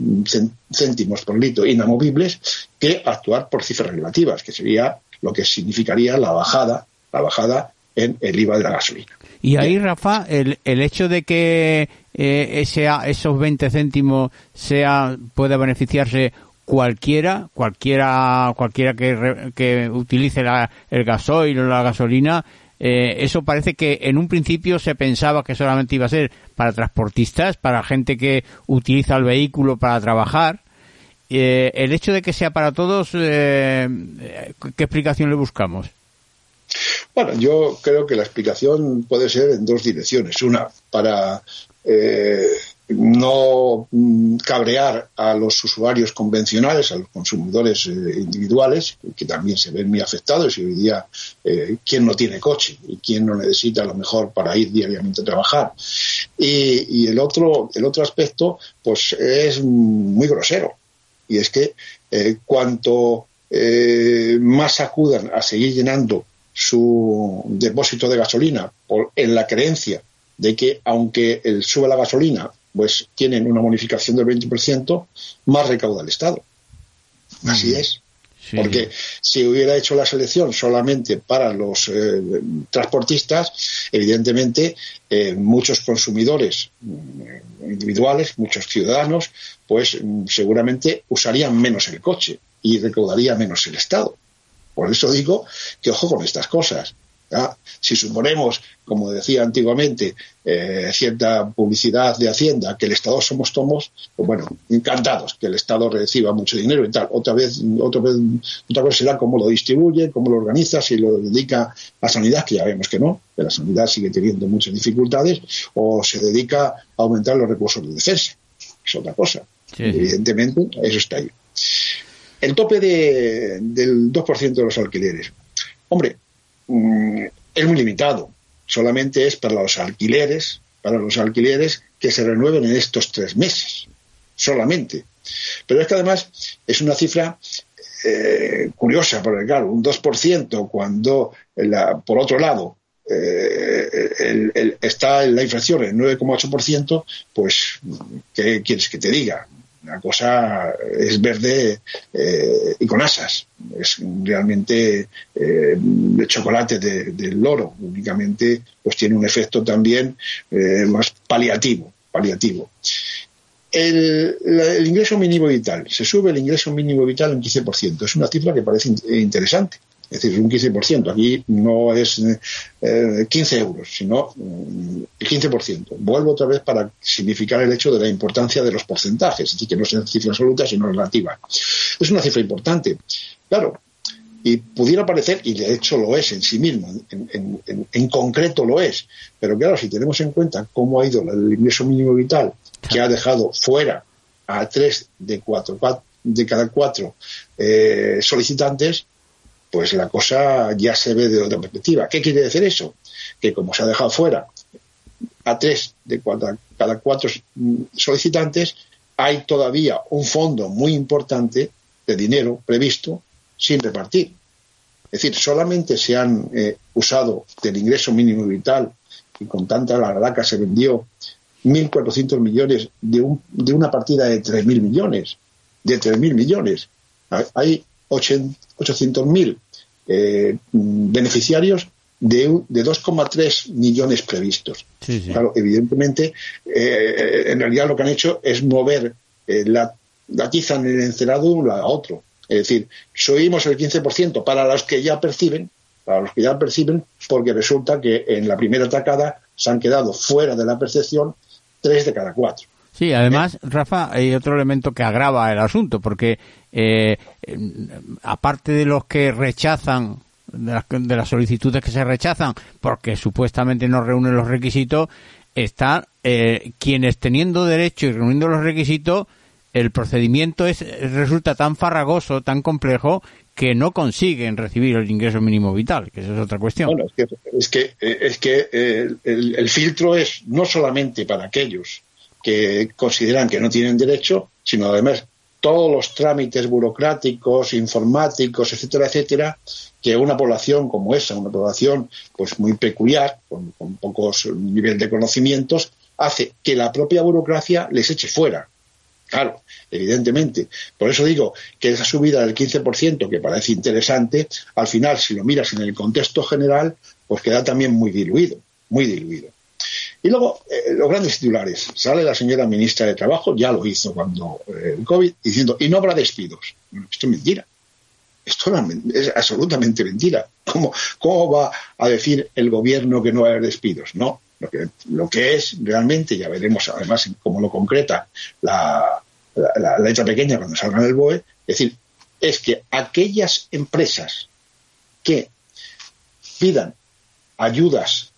céntimos por litro inamovibles, que actuar por cifras relativas, que sería lo que significaría la bajada, la bajada en el I V A de la gasolina. Y ahí, Rafa, el, el hecho de que eh, ese, esos veinte céntimos sea pueda beneficiarse cualquiera, cualquiera, cualquiera que, re, que utilice la, el gasoil o la gasolina, eh, eso parece que en un principio se pensaba que solamente iba a ser para transportistas, para gente que utiliza el vehículo para trabajar. Eh, el hecho de que sea para todos, eh, ¿qué explicación le buscamos? Bueno, yo creo que la explicación puede ser en dos direcciones. Una, para eh, no mm, cabrear a los usuarios convencionales, a los consumidores eh, individuales, que también se ven muy afectados, y hoy día eh, quién no tiene coche y quién no necesita a lo mejor para ir diariamente a trabajar. Y, y el otro, el otro aspecto, pues es muy grosero, y es que eh, cuanto eh, más acudan a seguir llenando su depósito de gasolina por, en la creencia de que aunque el, sube la gasolina, pues tienen una bonificación del veinte por ciento, más recauda el Estado. Así es. Sí. Porque si hubiera hecho la selección solamente para los eh, transportistas, evidentemente eh, muchos consumidores eh, individuales, muchos ciudadanos, pues seguramente usarían menos el coche y recaudaría menos el Estado. Por eso digo que ojo con estas cosas. ¿Ah? Si suponemos, como decía antiguamente, eh, cierta publicidad de Hacienda, que el Estado somos tomos, pues bueno, encantados que el Estado reciba mucho dinero y tal. Otra vez, otra vez, otra cosa será cómo lo distribuye, cómo lo organiza, si lo dedica a sanidad, que ya vemos que no, que la sanidad sigue teniendo muchas dificultades, o se dedica a aumentar los recursos de defensa. Es otra cosa. Sí. Evidentemente, eso está ahí. El tope de, del dos por ciento de los alquileres. Hombre, es muy limitado, solamente es para los alquileres, para los alquileres que se renueven en estos tres meses, solamente. Pero es que además es una cifra eh, curiosa, porque claro, un dos por ciento cuando, la, por otro lado, eh, el, el, está la inflación en nueve coma ocho por ciento, pues, ¿qué quieres que te diga? La cosa es verde eh, y con asas. Es realmente eh, el chocolate del de loro. Únicamente pues tiene un efecto también eh, más paliativo. paliativo. El, la, el ingreso mínimo vital. Se sube el ingreso mínimo vital en quince por ciento. Es una cifra que parece in- interesante. Es decir, un quince por ciento. Aquí no es eh, quince euros, sino eh, el quince por ciento. Vuelvo otra vez para significar el hecho de la importancia de los porcentajes, es decir, que no es cifra absoluta, sino relativa. Es una cifra importante. Claro, y pudiera parecer, y de hecho lo es en sí mismo, en, en, en, en concreto lo es, pero claro, si tenemos en cuenta cómo ha ido el ingreso mínimo vital, que ha dejado fuera a tres de, cuatro, cuatro, de cada cuatro eh, solicitantes, pues la cosa ya se ve de otra perspectiva. ¿Qué quiere decir eso? Que como se ha dejado fuera a tres de cuatro, cada cuatro solicitantes, hay todavía un fondo muy importante de dinero previsto sin repartir. Es decir, solamente se han eh, usado del ingreso mínimo vital, y con tanta larraca se vendió mil cuatrocientos millones de, un, de una partida de tres mil millones. De tres mil millones. Hay ochocientos mil eh, beneficiarios de, de dos coma tres millones previstos. Sí, sí. Claro, evidentemente, eh, en realidad lo que han hecho es mover eh, la, la tiza en el encerado de un lado a otro. Es decir, subimos el quince por ciento para los que ya perciben, para los que ya perciben, porque resulta que en la primera tacada se han quedado fuera de la percepción tres de cada cuatro. Sí, además, Rafa, hay otro elemento que agrava el asunto, porque eh, aparte de los que rechazan, de las, de las solicitudes que se rechazan, porque supuestamente no reúnen los requisitos, están eh, quienes teniendo derecho y reuniendo los requisitos, el procedimiento es resulta tan farragoso, tan complejo, que no consiguen recibir el ingreso mínimo vital, que esa es otra cuestión. Bueno, es que, es que, es que eh, el, el filtro es no solamente para aquellos que consideran que no tienen derecho, sino además todos los trámites burocráticos, informáticos, etcétera, etcétera, que una población como esa, una población pues muy peculiar, con, con pocos niveles de conocimientos, hace que la propia burocracia les eche fuera. Claro, evidentemente. Por eso digo que esa subida del quince por ciento, que parece interesante, al final, si lo miras en el contexto general, pues queda también muy diluido, muy diluido. Y luego, eh, los grandes titulares. Sale la señora ministra de Trabajo, ya lo hizo cuando eh, el COVID, diciendo, y no habrá despidos. Bueno, esto es mentira. Esto es absolutamente mentira. ¿Cómo, cómo va a decir el gobierno que no va a haber despidos? No. Lo que, lo que es realmente, ya veremos además cómo lo concreta la, la, la letra pequeña cuando salga en el B O E, es decir, es que aquellas empresas que pidan ayudas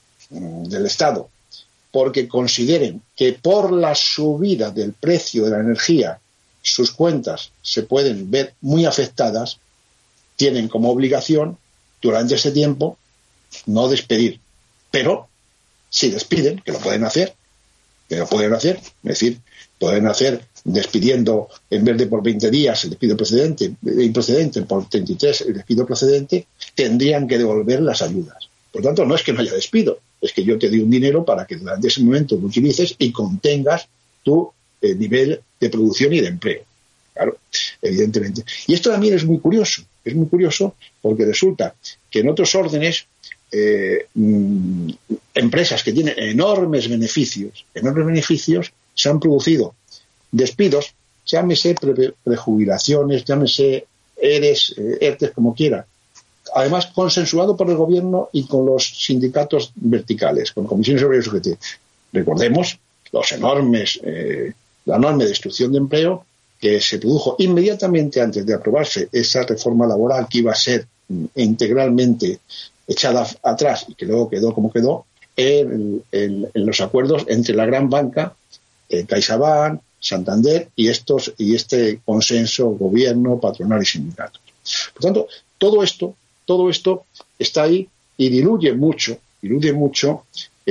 del Estado porque consideren que por la subida del precio de la energía sus cuentas se pueden ver muy afectadas, tienen como obligación durante ese tiempo no despedir, pero si despiden, que lo pueden hacer, que lo pueden hacer, es decir, pueden hacer despidiendo en vez de por veinte días el despido procedente, improcedente, por treinta y tres el despido procedente, tendrían que devolver las ayudas. Por tanto, no es que no haya despido, es que yo te doy un dinero para que durante ese momento lo utilices y contengas tu eh, nivel de producción y de empleo. Claro, evidentemente. Y esto también es muy curioso, es muy curioso porque resulta que en otros órdenes, eh, mm, empresas que tienen enormes beneficios, enormes beneficios, se han producido despidos, llámese pre- prejubilaciones, llámese ERES, eh, ERTES, como quiera. Además, consensuado por el gobierno y con los sindicatos verticales, con comisiones obreras y U G T. Recordemos los enormes, eh, la enorme destrucción de empleo que se produjo inmediatamente antes de aprobarse esa reforma laboral que iba a ser mm, integralmente echada atrás y que luego quedó como quedó en, en, en los acuerdos entre la gran banca, eh, CaixaBank, Santander y estos y este consenso gobierno, patronal y sindicatos. Por tanto, todo esto, todo esto está ahí y diluye mucho, diluye mucho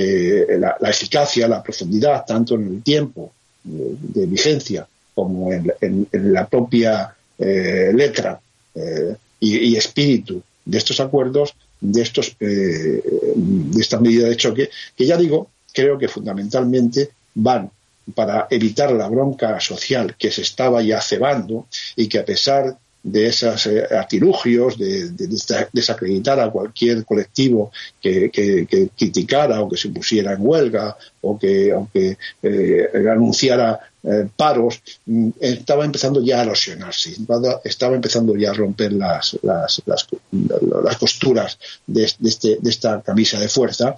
eh, la, la eficacia, la profundidad, tanto en el tiempo de, de vigencia como en, en, en la propia eh, letra eh, y, y espíritu de estos acuerdos, de estos eh, de estas medidas de choque, que ya digo, creo que fundamentalmente van para evitar la bronca social que se estaba ya cebando y que, a pesar de esos eh, artilugios de, de, de desacreditar a cualquier colectivo que, que, que criticara o que se pusiera en huelga o que, o que eh, anunciara eh, paros, mm, estaba empezando ya a erosionarse, estaba empezando ya a romper las, las, las, las costuras de, de, este, de esta camisa de fuerza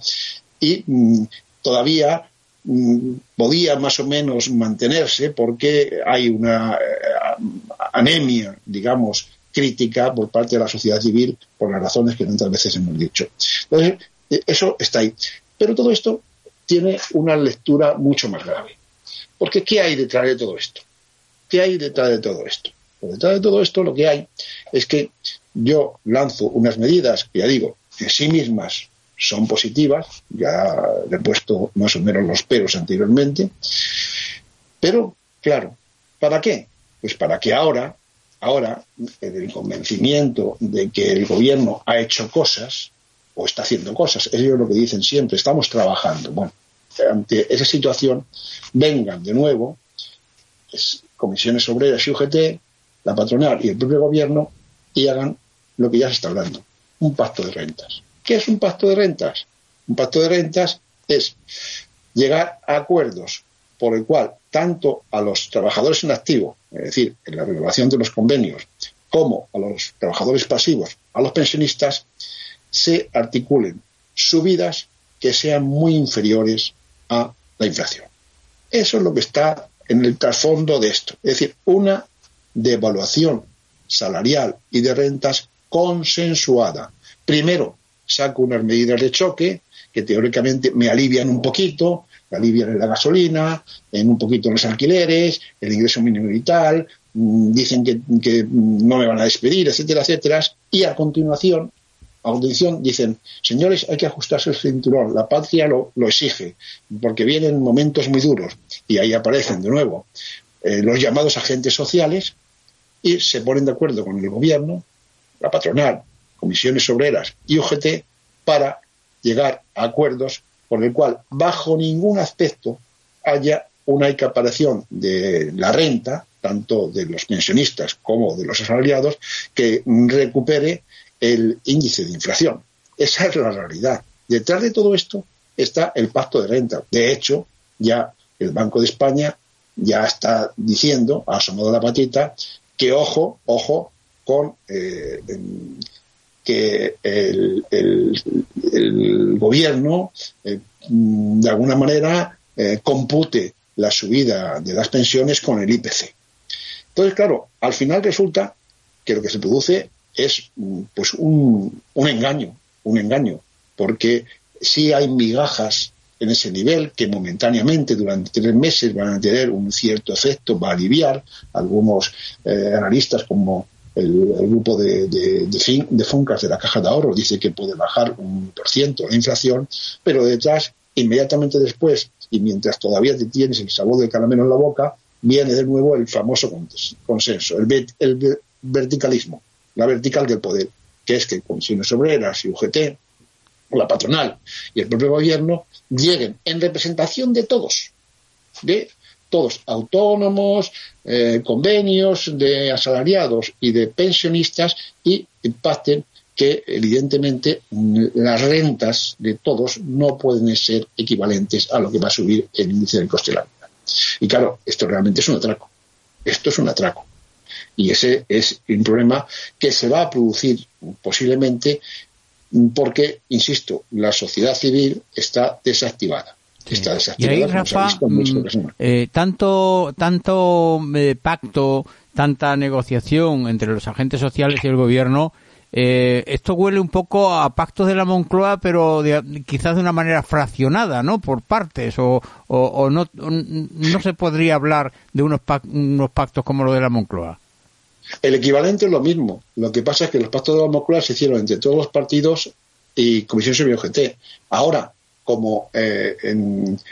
y mm, todavía mm, podía más o menos mantenerse porque hay una eh, anemia, digamos, crítica por parte de la sociedad civil por las razones que tantas veces hemos dicho. Entonces, eso está ahí. Pero todo esto tiene una lectura mucho más grave. Porque ¿qué hay detrás de todo esto? ¿Qué hay detrás de todo esto? Pues detrás de todo esto lo que hay es que yo lanzo unas medidas que, ya digo, en sí mismas son positivas, ya le he puesto más o menos los peros anteriormente, pero, claro, ¿para qué? Pues para que ahora, ahora, en el convencimiento de que el gobierno ha hecho cosas, o está haciendo cosas, ellos lo que dicen siempre, estamos trabajando. Bueno, ante esa situación, vengan de nuevo es, comisiones obreras y U G T, la patronal y el propio gobierno, y hagan lo que ya se está hablando, un pacto de rentas. ¿Qué es un pacto de rentas? Un pacto de rentas es llegar a acuerdos por el cual tanto a los trabajadores en activo, es decir, en la renovación de los convenios, como a los trabajadores pasivos, a los pensionistas, se articulen subidas que sean muy inferiores a la inflación. Eso es lo que está en el trasfondo de esto. Es decir, una devaluación salarial y de rentas consensuada. Primero, saco unas medidas de choque que teóricamente me alivian un poquito, me alivian en la gasolina, en un poquito en los alquileres, el ingreso mínimo vital, dicen que, que no me van a despedir, etcétera, etcétera, y a continuación, a continuación dicen, señores, hay que ajustarse el cinturón, la patria lo, lo exige, porque vienen momentos muy duros, y ahí aparecen de nuevo eh, los llamados agentes sociales, y se ponen de acuerdo con el gobierno, la patronal, comisiones obreras y U G T para llegar a acuerdos por el cual bajo ningún aspecto haya una equiparación de la renta, tanto de los pensionistas como de los asalariados, que recupere el índice de inflación. Esa es la realidad. Detrás de todo esto está el pacto de renta. De hecho, ya el Banco de España ya está diciendo, ha asomado la patita, que ojo, ojo, con eh, que el, el, el gobierno eh, de alguna manera eh, compute la subida de las pensiones con el I P C. Entonces, claro, al final resulta que lo que se produce es pues un, un engaño, un engaño, porque sí hay migajas en ese nivel que momentáneamente durante tres meses van a tener un cierto efecto, va a aliviar. Algunos eh, analistas como el, el grupo de, de, de, fin, de Funcas de la Caja de Ahorros dice que puede bajar un por ciento la inflación, pero detrás, inmediatamente después, y mientras todavía te tienes el sabor del caramelo en la boca, viene de nuevo el famoso consenso, el, el verticalismo, la vertical del poder, que es que comisiones obreras y U G T la patronal y el propio gobierno, lleguen en representación de todos, de todos, autónomos, eh, convenios de asalariados y de pensionistas, y pacten que evidentemente las rentas de todos no pueden ser equivalentes a lo que va a subir el índice del coste de la vida. Y claro, esto realmente es un atraco. Esto es un atraco. Y ese es un problema que se va a producir posiblemente porque, insisto, la sociedad civil está desactivada. Está desactivada. Y ahí, Rafa, eh, tanto, tanto eh, pacto, tanta negociación entre los agentes sociales y el gobierno, eh, esto huele un poco a pactos de la Moncloa, pero de, quizás de una manera fraccionada, ¿no? Por partes, o, o, o no, no se podría hablar de unos, pac, unos pactos como los de la Moncloa. El equivalente es lo mismo. Lo que pasa es que los pactos de la Moncloa se hicieron entre todos los partidos y Comisión Sevilla O G T. Ahora, como eh, en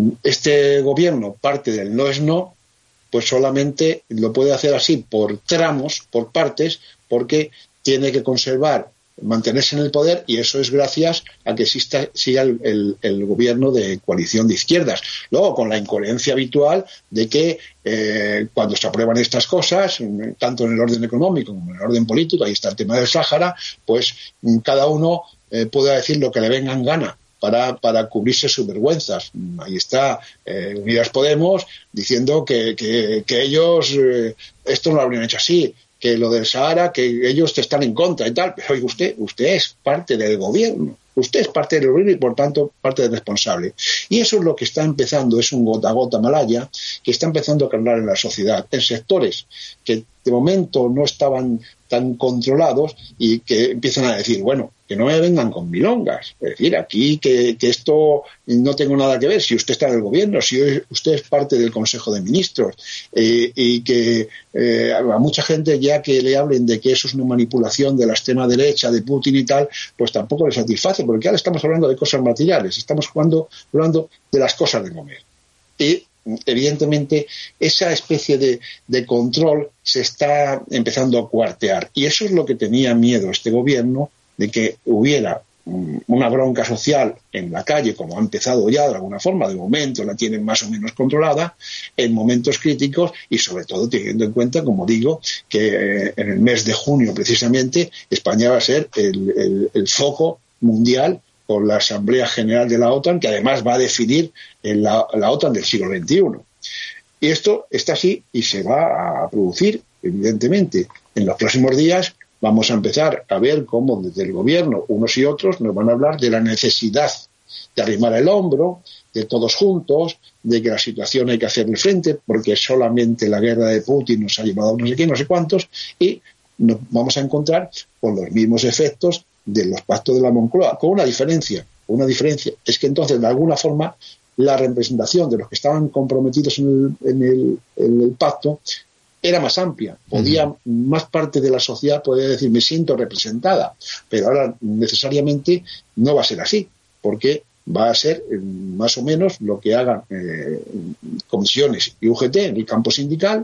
este gobierno parte del no es no, pues solamente lo puede hacer así por tramos, por partes, porque tiene que conservar, mantenerse en el poder, y eso es gracias a que exista, siga el, el, el gobierno de coalición de izquierdas. Luego, con la incoherencia habitual de que eh, cuando se aprueban estas cosas, tanto en el orden económico como en el orden político, ahí está el tema del Sáhara, pues cada uno eh, pueda decir lo que le venga en gana para, para cubrirse sus vergüenzas. Ahí está eh, Unidas Podemos diciendo que, que, que ellos eh, esto no lo habrían hecho así, que lo del Sahara, que ellos están en contra y tal, pero oye, usted, usted es parte del gobierno, usted es parte del gobierno y por tanto parte del responsable. Y eso es lo que está empezando, es un gota a gota malaya que está empezando a calar en la sociedad, en sectores que de momento no estaban tan controlados y que empiezan a decir, bueno, que no me vengan con milongas, es decir, aquí que, que esto no tengo nada que ver, si usted está en el gobierno, si usted es parte del Consejo de Ministros, eh, y que eh, a mucha gente ya que le hablen de que eso es una manipulación de la extrema derecha, de Putin y tal, pues tampoco le satisface, porque ahora estamos hablando de cosas materiales, estamos jugando, hablando de las cosas de comer. Y evidentemente esa especie de, de control se está empezando a cuartear, y eso es lo que tenía miedo este gobierno, de que hubiera una bronca social en la calle, como ha empezado ya de alguna forma, de momento la tienen más o menos controlada, en momentos críticos, y sobre todo teniendo en cuenta, como digo, que eh, en el mes de junio precisamente España va a ser el, el, el foco mundial por la Asamblea General de la OTAN, que además va a definir la, la OTAN del siglo veintiuno. Y esto está así y se va a producir, evidentemente, en los próximos días. Vamos a empezar a ver cómo desde el gobierno unos y otros nos van a hablar de la necesidad de arrimar el hombro, de todos juntos, de que la situación hay que hacerle frente, porque solamente la guerra de Putin nos ha llevado a no sé qué, no sé cuántos, y nos vamos a encontrar con los mismos efectos de los pactos de la Moncloa, con una diferencia, una diferencia, es que entonces de alguna forma la representación de los que estaban comprometidos en el, en el, en el pacto era más amplia, podía, uh-huh. más parte de la sociedad podía decir me siento representada, pero ahora necesariamente no va a ser así, porque va a ser eh, más o menos lo que hagan eh, comisiones y U G T en el campo sindical,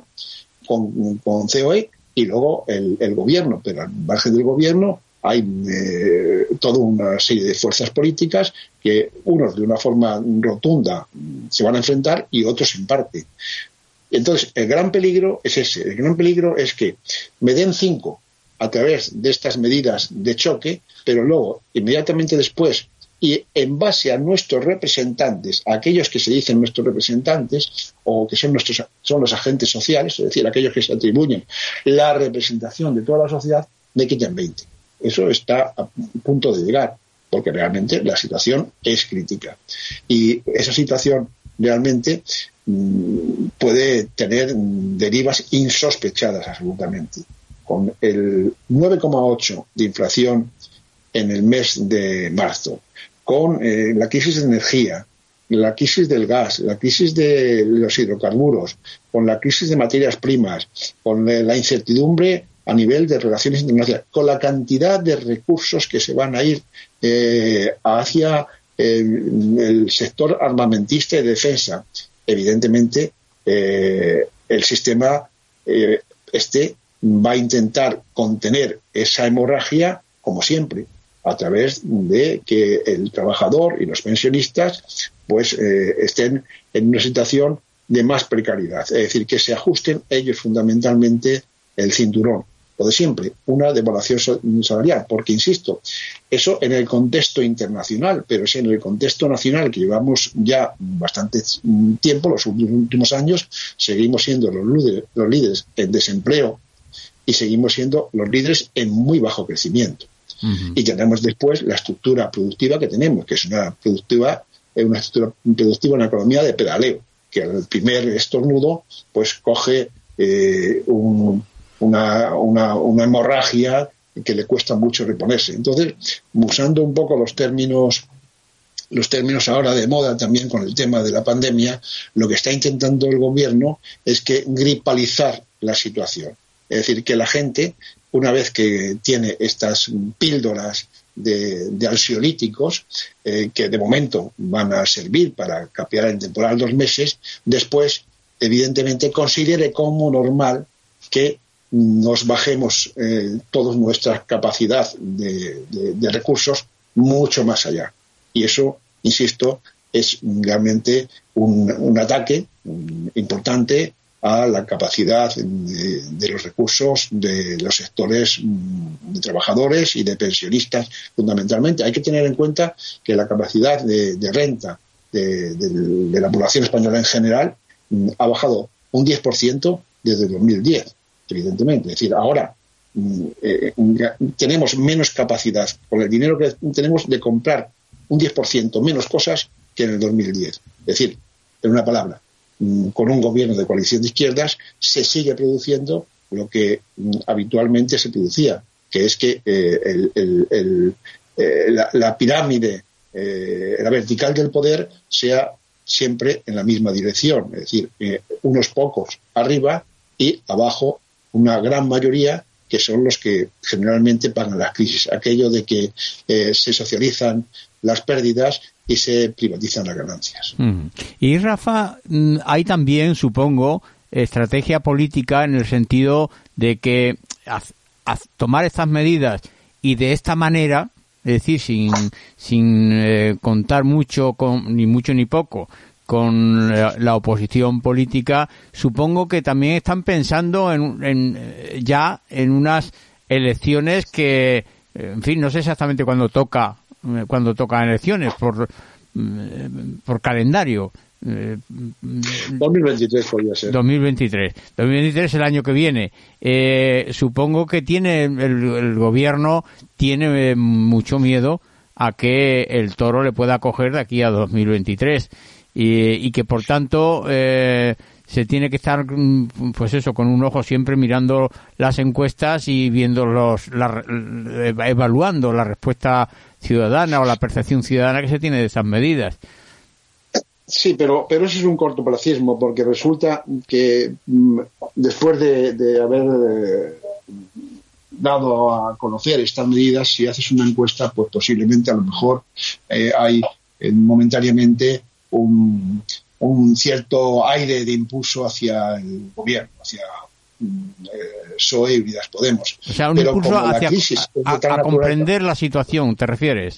con, con C O E y luego el, el gobierno, pero al margen del gobierno hay eh, toda una serie de fuerzas políticas que unos de una forma rotunda se van a enfrentar y otros en parte. Entonces, el gran peligro es ese. El gran peligro es que me den cinco a través de estas medidas de choque, pero luego, inmediatamente después, y en base a nuestros representantes, a aquellos que se dicen nuestros representantes, o que son nuestros son los agentes sociales, es decir, aquellos que se atribuyen la representación de toda la sociedad, me quiten veinte. Eso está a punto de llegar, porque realmente la situación es crítica. Y esa situación realmente puede tener derivas insospechadas absolutamente. Con el nueve coma ocho de inflación en el mes de marzo, con eh, la crisis de energía, la crisis del gas, la crisis de los hidrocarburos, con la crisis de materias primas, con la incertidumbre a nivel de relaciones internacionales, con la cantidad de recursos que se van a ir eh, hacia eh, el sector armamentista y de defensa, evidentemente eh, el sistema eh, este va a intentar contener esa hemorragia como siempre, a través de que el trabajador y los pensionistas pues eh, estén en una situación de más precariedad, es decir, que se ajusten ellos fundamentalmente el cinturón, lo de siempre, una devaluación salarial, porque insisto, eso en el contexto internacional, pero es en el contexto nacional que llevamos ya bastante tiempo, los últimos años, seguimos siendo los líderes, los líderes en desempleo y seguimos siendo los líderes en muy bajo crecimiento. Uh-huh. Y tenemos después la estructura productiva que tenemos, que es una productiva, una estructura productiva, una economía de pedaleo, que al primer estornudo pues coge eh, un, una, una, una hemorragia que le cuesta mucho reponerse. Entonces, usando un poco los términos los términos ahora de moda también con el tema de la pandemia, lo que está intentando el gobierno es que gripalizar la situación. Es decir, que la gente, una vez que tiene estas píldoras de, de ansiolíticos, eh, que de momento van a servir para capear en temporal dos meses, después, evidentemente, considere como normal que nos bajemos eh, toda nuestra capacidad de, de, de recursos mucho más allá. Y eso, insisto, es realmente un, un ataque un, importante a la capacidad de, de los recursos de los sectores de trabajadores y de pensionistas fundamentalmente. Hay que tener en cuenta que la capacidad de, de renta de, de, de la población española en general ha bajado un diez por ciento desde dos mil diez, evidentemente. Es decir, ahora eh, tenemos menos capacidad con el dinero que tenemos de comprar un diez por ciento menos cosas que en el dos mil diez. Es decir, en una palabra, con un gobierno de coalición de izquierdas se sigue produciendo lo que habitualmente se producía, que es que eh, el, el, el, eh, la, la pirámide, eh, la vertical del poder sea siempre en la misma dirección, es decir, eh, unos pocos arriba y abajo una gran mayoría que son los que generalmente pagan las crisis, aquello de que eh, se socializan las pérdidas y se privatizan las ganancias. Mm. Y Rafa, hay también, supongo, estrategia política en el sentido de que a, a tomar estas medidas y de esta manera, es decir, sin sin eh, contar mucho, con, ni mucho ni poco, con la, la oposición política, supongo que también están pensando en, en ya en unas elecciones que, en fin, no sé exactamente cuándo toca cuando tocan elecciones por por calendario. dos mil veintitrés podría ser. dos mil veintitrés. dos mil veintitrés el año que viene. Eh, supongo que tiene el, el gobierno tiene mucho miedo a que el toro le pueda coger de aquí a dos mil veintitrés y, y que por tanto eh, se tiene que estar, pues eso, con un ojo siempre mirando las encuestas y viendo los, la, evaluando la respuesta ciudadana o la percepción ciudadana que se tiene de esas medidas. Sí, pero pero eso es un cortoplacismo, porque resulta que mm, después de, de haber eh, dado a conocer estas medidas, si haces una encuesta, pues posiblemente a lo mejor eh, hay eh, momentáneamente un, un cierto aire de impulso hacia el gobierno, hacia eh, P S O E y Unidas Podemos. O sea, un pero impulso hacia crisis a, a, a comprender la situación, ¿te refieres?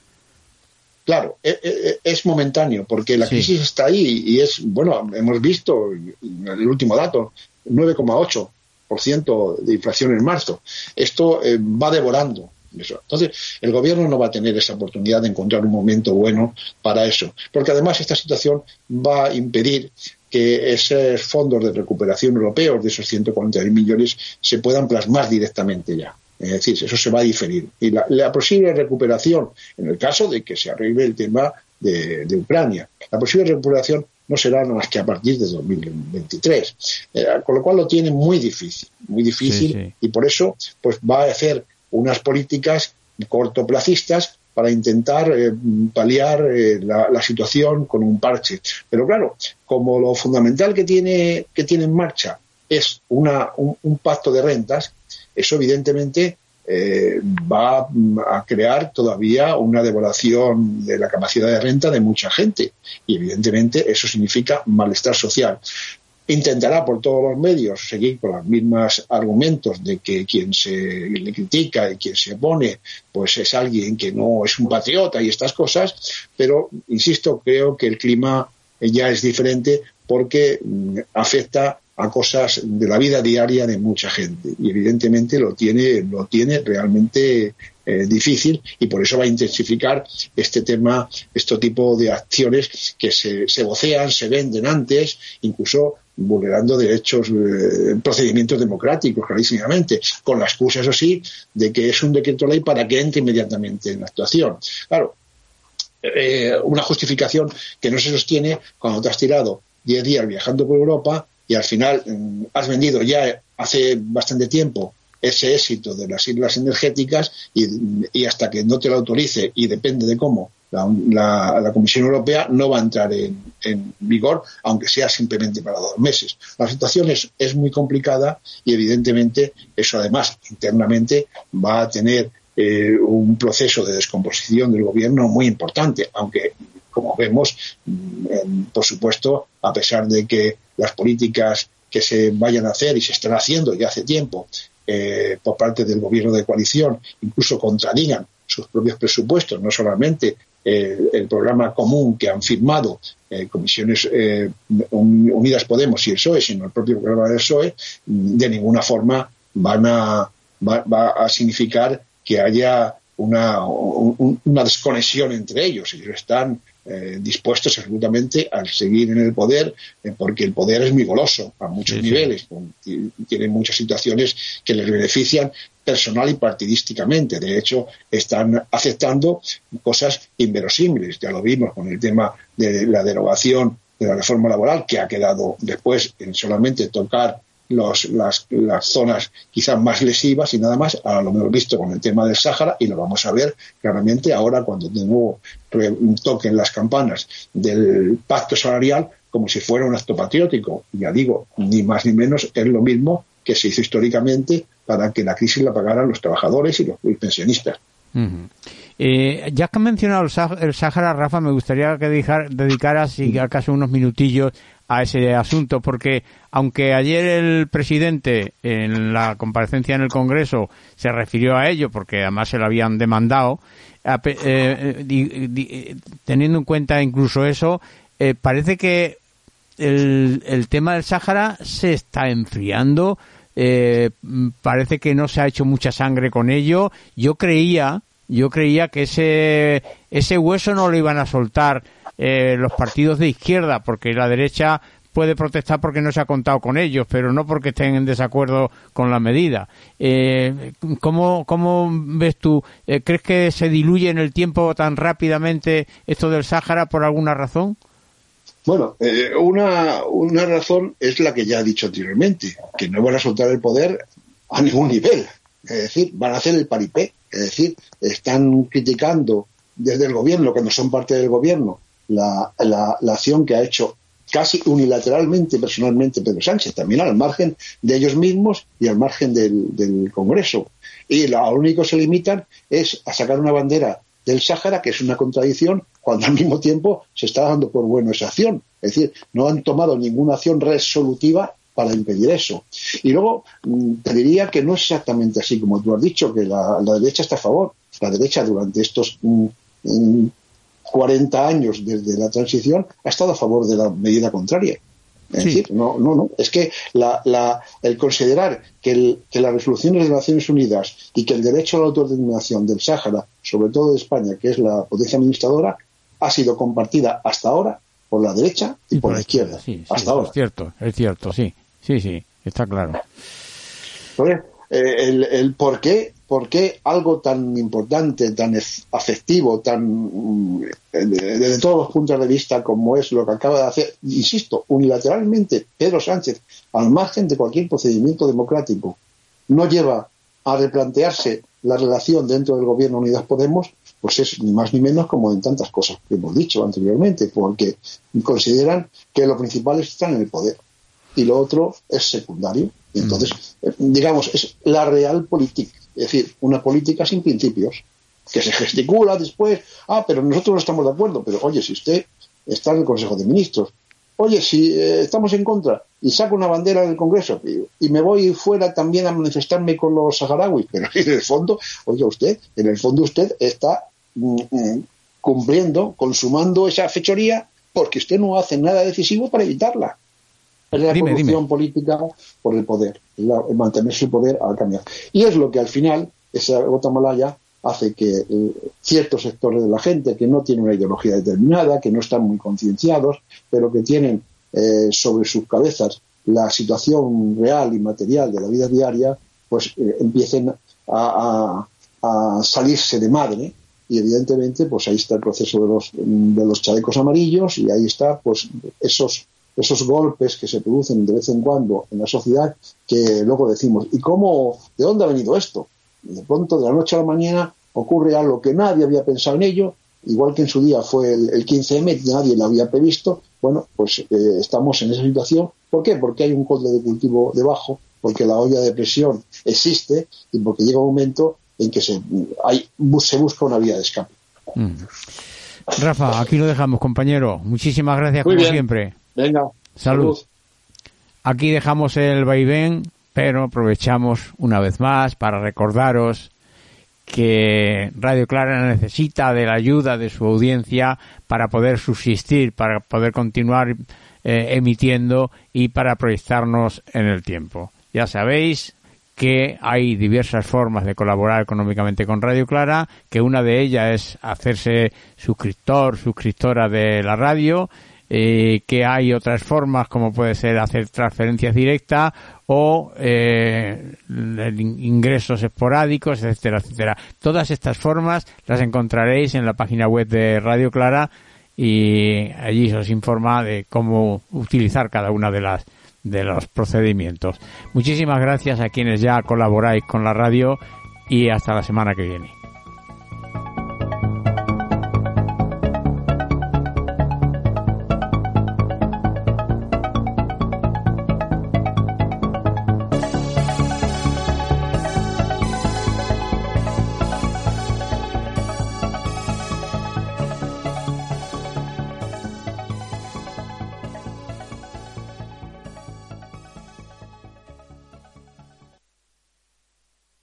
Claro, es, es momentáneo, porque la sí. crisis está ahí y es, bueno, hemos visto el último dato, nueve coma ocho por ciento de inflación en marzo. Esto eh, va devorando eso. Entonces, el gobierno no va a tener esa oportunidad de encontrar un momento bueno para eso, porque además esta situación va a impedir que esos fondos de recuperación europeos de esos ciento cuarenta mil millones se puedan plasmar directamente ya. Es decir, eso se va a diferir. Y la, la posible recuperación, en el caso de que se arregle el tema de, de Ucrania, la posible recuperación no será nada más que a partir de dos mil veintitrés. Eh, con lo cual lo tiene muy difícil, muy difícil, sí, sí. Y por eso pues va a hacer unas políticas cortoplacistas para intentar eh, paliar eh, la, la situación con un parche. Pero claro, como lo fundamental que tiene, que tiene en marcha es una, un, un pacto de rentas, eso evidentemente eh, va a crear todavía una devaluación de la capacidad de renta de mucha gente y evidentemente eso significa malestar social. intentará por todos los medios seguir con los mismos argumentos de que quien se le critica y quien se opone pues es alguien que no es un patriota y estas cosas, pero insisto, creo que el clima ya es diferente porque mm, afecta a cosas de la vida diaria de mucha gente y evidentemente lo tiene lo tiene realmente eh, difícil y por eso va a intensificar este tema, este tipo de acciones que se, se vocean, se venden antes, incluso vulnerando derechos, eh, procedimientos democráticos, clarísimamente, con la excusa, eso sí, de que es un decreto ley para que entre inmediatamente en actuación. Claro, eh, una justificación que no se sostiene cuando te has tirado diez días viajando por Europa y al final eh, has vendido ya hace bastante tiempo ese éxito de las islas energéticas y, y hasta que no te lo autorice y depende de cómo la, la, la Comisión Europea no va a entrar en, en vigor, aunque sea simplemente para dos meses. La situación es, es muy complicada y evidentemente eso además internamente va a tener eh, un proceso de descomposición del gobierno muy importante, aunque como vemos, eh, por supuesto, a pesar de que las políticas que se vayan a hacer y se están haciendo ya hace tiempo Eh, por parte del gobierno de coalición, incluso contradigan sus propios presupuestos, no solamente eh, el programa común que han firmado eh, comisiones eh, Unidas Podemos y el P S O E, sino el propio programa del P S O E, de ninguna forma van a, va, va a significar que haya una, un, una desconexión entre ellos. Ellos están eh, dispuestos absolutamente a seguir en el poder, eh, porque el poder es muy goloso a muchos sí, niveles, sí. Tienen muchas situaciones que les benefician personal y partidísticamente. De hecho, están aceptando cosas inverosímiles. Ya lo vimos con el tema de la derogación de la reforma laboral, que ha quedado después en solamente tocar Los, las, las zonas quizás más lesivas y nada más. Ahora lo hemos visto con el tema del Sáhara y lo vamos a ver claramente ahora cuando de nuevo toquen las campanas del pacto salarial como si fuera un acto patriótico. Ya digo, ni más ni menos es lo mismo que se hizo históricamente para que la crisis la pagaran los trabajadores y los, los pensionistas. Uh-huh. Eh, ya que has mencionado el, Sah- el Sáhara, Rafa, me gustaría que dejar, dedicaras, si acaso, unos minutillos a ese asunto, porque aunque ayer el presidente en la comparecencia en el Congreso se refirió a ello, porque además se lo habían demandado, eh, eh, di, di, teniendo en cuenta incluso eso, eh, parece que el, el tema del Sáhara se está enfriando, eh, parece que no se ha hecho mucha sangre con ello. Yo creía, yo creía que ese, ese hueso no lo iban a soltar Eh, los partidos de izquierda, porque la derecha puede protestar porque no se ha contado con ellos, pero no porque estén en desacuerdo con la medida. Eh, ¿cómo, ¿Cómo ves tú? Eh, ¿Crees que se diluye en el tiempo tan rápidamente esto del Sáhara por alguna razón? Bueno, eh, una, una razón es la que ya he dicho anteriormente, que no van a soltar el poder a ningún nivel. Es decir, van a hacer el paripé. Es decir, están criticando desde el gobierno, cuando son parte del gobierno, La, la, la acción que ha hecho casi unilateralmente, personalmente, Pedro Sánchez, también al margen de ellos mismos y al margen del, del Congreso. Y lo único que se limitan es a sacar una bandera del Sáhara, que es una contradicción, cuando al mismo tiempo se está dando por bueno esa acción. Es decir, no han tomado ninguna acción resolutiva para impedir eso. Y luego te diría que no es exactamente así como tú has dicho, que la, la derecha está a favor. La derecha durante estos mm, mm, cuarenta años desde la transición ha estado a favor de la medida contraria. Es sí. decir, no, no, no. Es que la, la, el considerar que, el, que las resoluciones de las Naciones Unidas y que el derecho a la autodeterminación del Sáhara, sobre todo de España, que es la potencia administradora, ha sido compartida hasta ahora por la derecha y, y por, por la izquierda. Sí, hasta sí, ahora. Es cierto, es cierto, sí. Sí, sí, está claro. Entonces, eh, el, el por qué ¿Por qué algo tan importante, tan afectivo, tan desde todos los puntos de vista como es lo que acaba de hacer, insisto, unilateralmente Pedro Sánchez, al margen de cualquier procedimiento democrático, no lleva a replantearse la relación dentro del gobierno Unidas Podemos? Pues es ni más ni menos como en tantas cosas que hemos dicho anteriormente, porque consideran que lo principal es estar en el poder y lo otro es secundario. Y entonces, mm. digamos, es la real política. Es decir, una política sin principios, que se gesticula después, ah, pero nosotros no estamos de acuerdo, pero oye, si usted está en el Consejo de Ministros oye, si eh, estamos en contra, y saco una bandera del Congreso y, y me voy fuera también a manifestarme con los saharauis, pero en el fondo, oye usted, en el fondo usted está mm, mm, cumpliendo, consumando esa fechoría porque usted no hace nada decisivo para evitarla. Es la dime, corrupción dime. política por el poder, es la, el mantener su poder al cambiar. Y es lo que al final, esa gota malaya, hace que eh, ciertos sectores de la gente que no tienen una ideología determinada, que no están muy concienciados, pero que tienen eh, sobre sus cabezas la situación real y material de la vida diaria, pues eh, empiecen a, a, a salirse de madre. Y evidentemente pues ahí está el proceso de los de los chalecos amarillos, y ahí está pues esos esos golpes que se producen de vez en cuando en la sociedad, que luego decimos, ¿y cómo, de dónde ha venido esto? Y de pronto, de la noche a la mañana, ocurre algo que nadie había pensado en ello, igual que en su día fue el, el quince eme, nadie lo había previsto. Bueno, pues eh, estamos en esa situación. ¿Por qué? Porque hay un caldo de cultivo debajo, porque la olla de presión existe, y porque llega un momento en que se, hay, se busca una vía de escape. Mm. Rafa, aquí lo dejamos, compañero. Muchísimas gracias, Muy como bien. siempre. Venga, salud. salud. Aquí dejamos el vaivén, pero aprovechamos una vez más para recordaros que Radio Clara necesita de la ayuda de su audiencia para poder subsistir, para poder continuar eh, emitiendo y para proyectarnos en el tiempo. Ya sabéis que hay diversas formas de colaborar económicamente con Radio Clara, que una de ellas es hacerse suscriptor, suscriptora de la radio, eh, que hay otras formas como puede ser hacer transferencias directas o eh, ingresos esporádicos, etcétera, etcétera. Todas estas formas las encontraréis en la página web de Radio Clara, y allí se os informa de cómo utilizar cada una de las de los procedimientos. Muchísimas gracias a quienes ya colaboráis con la radio, y hasta la semana que viene.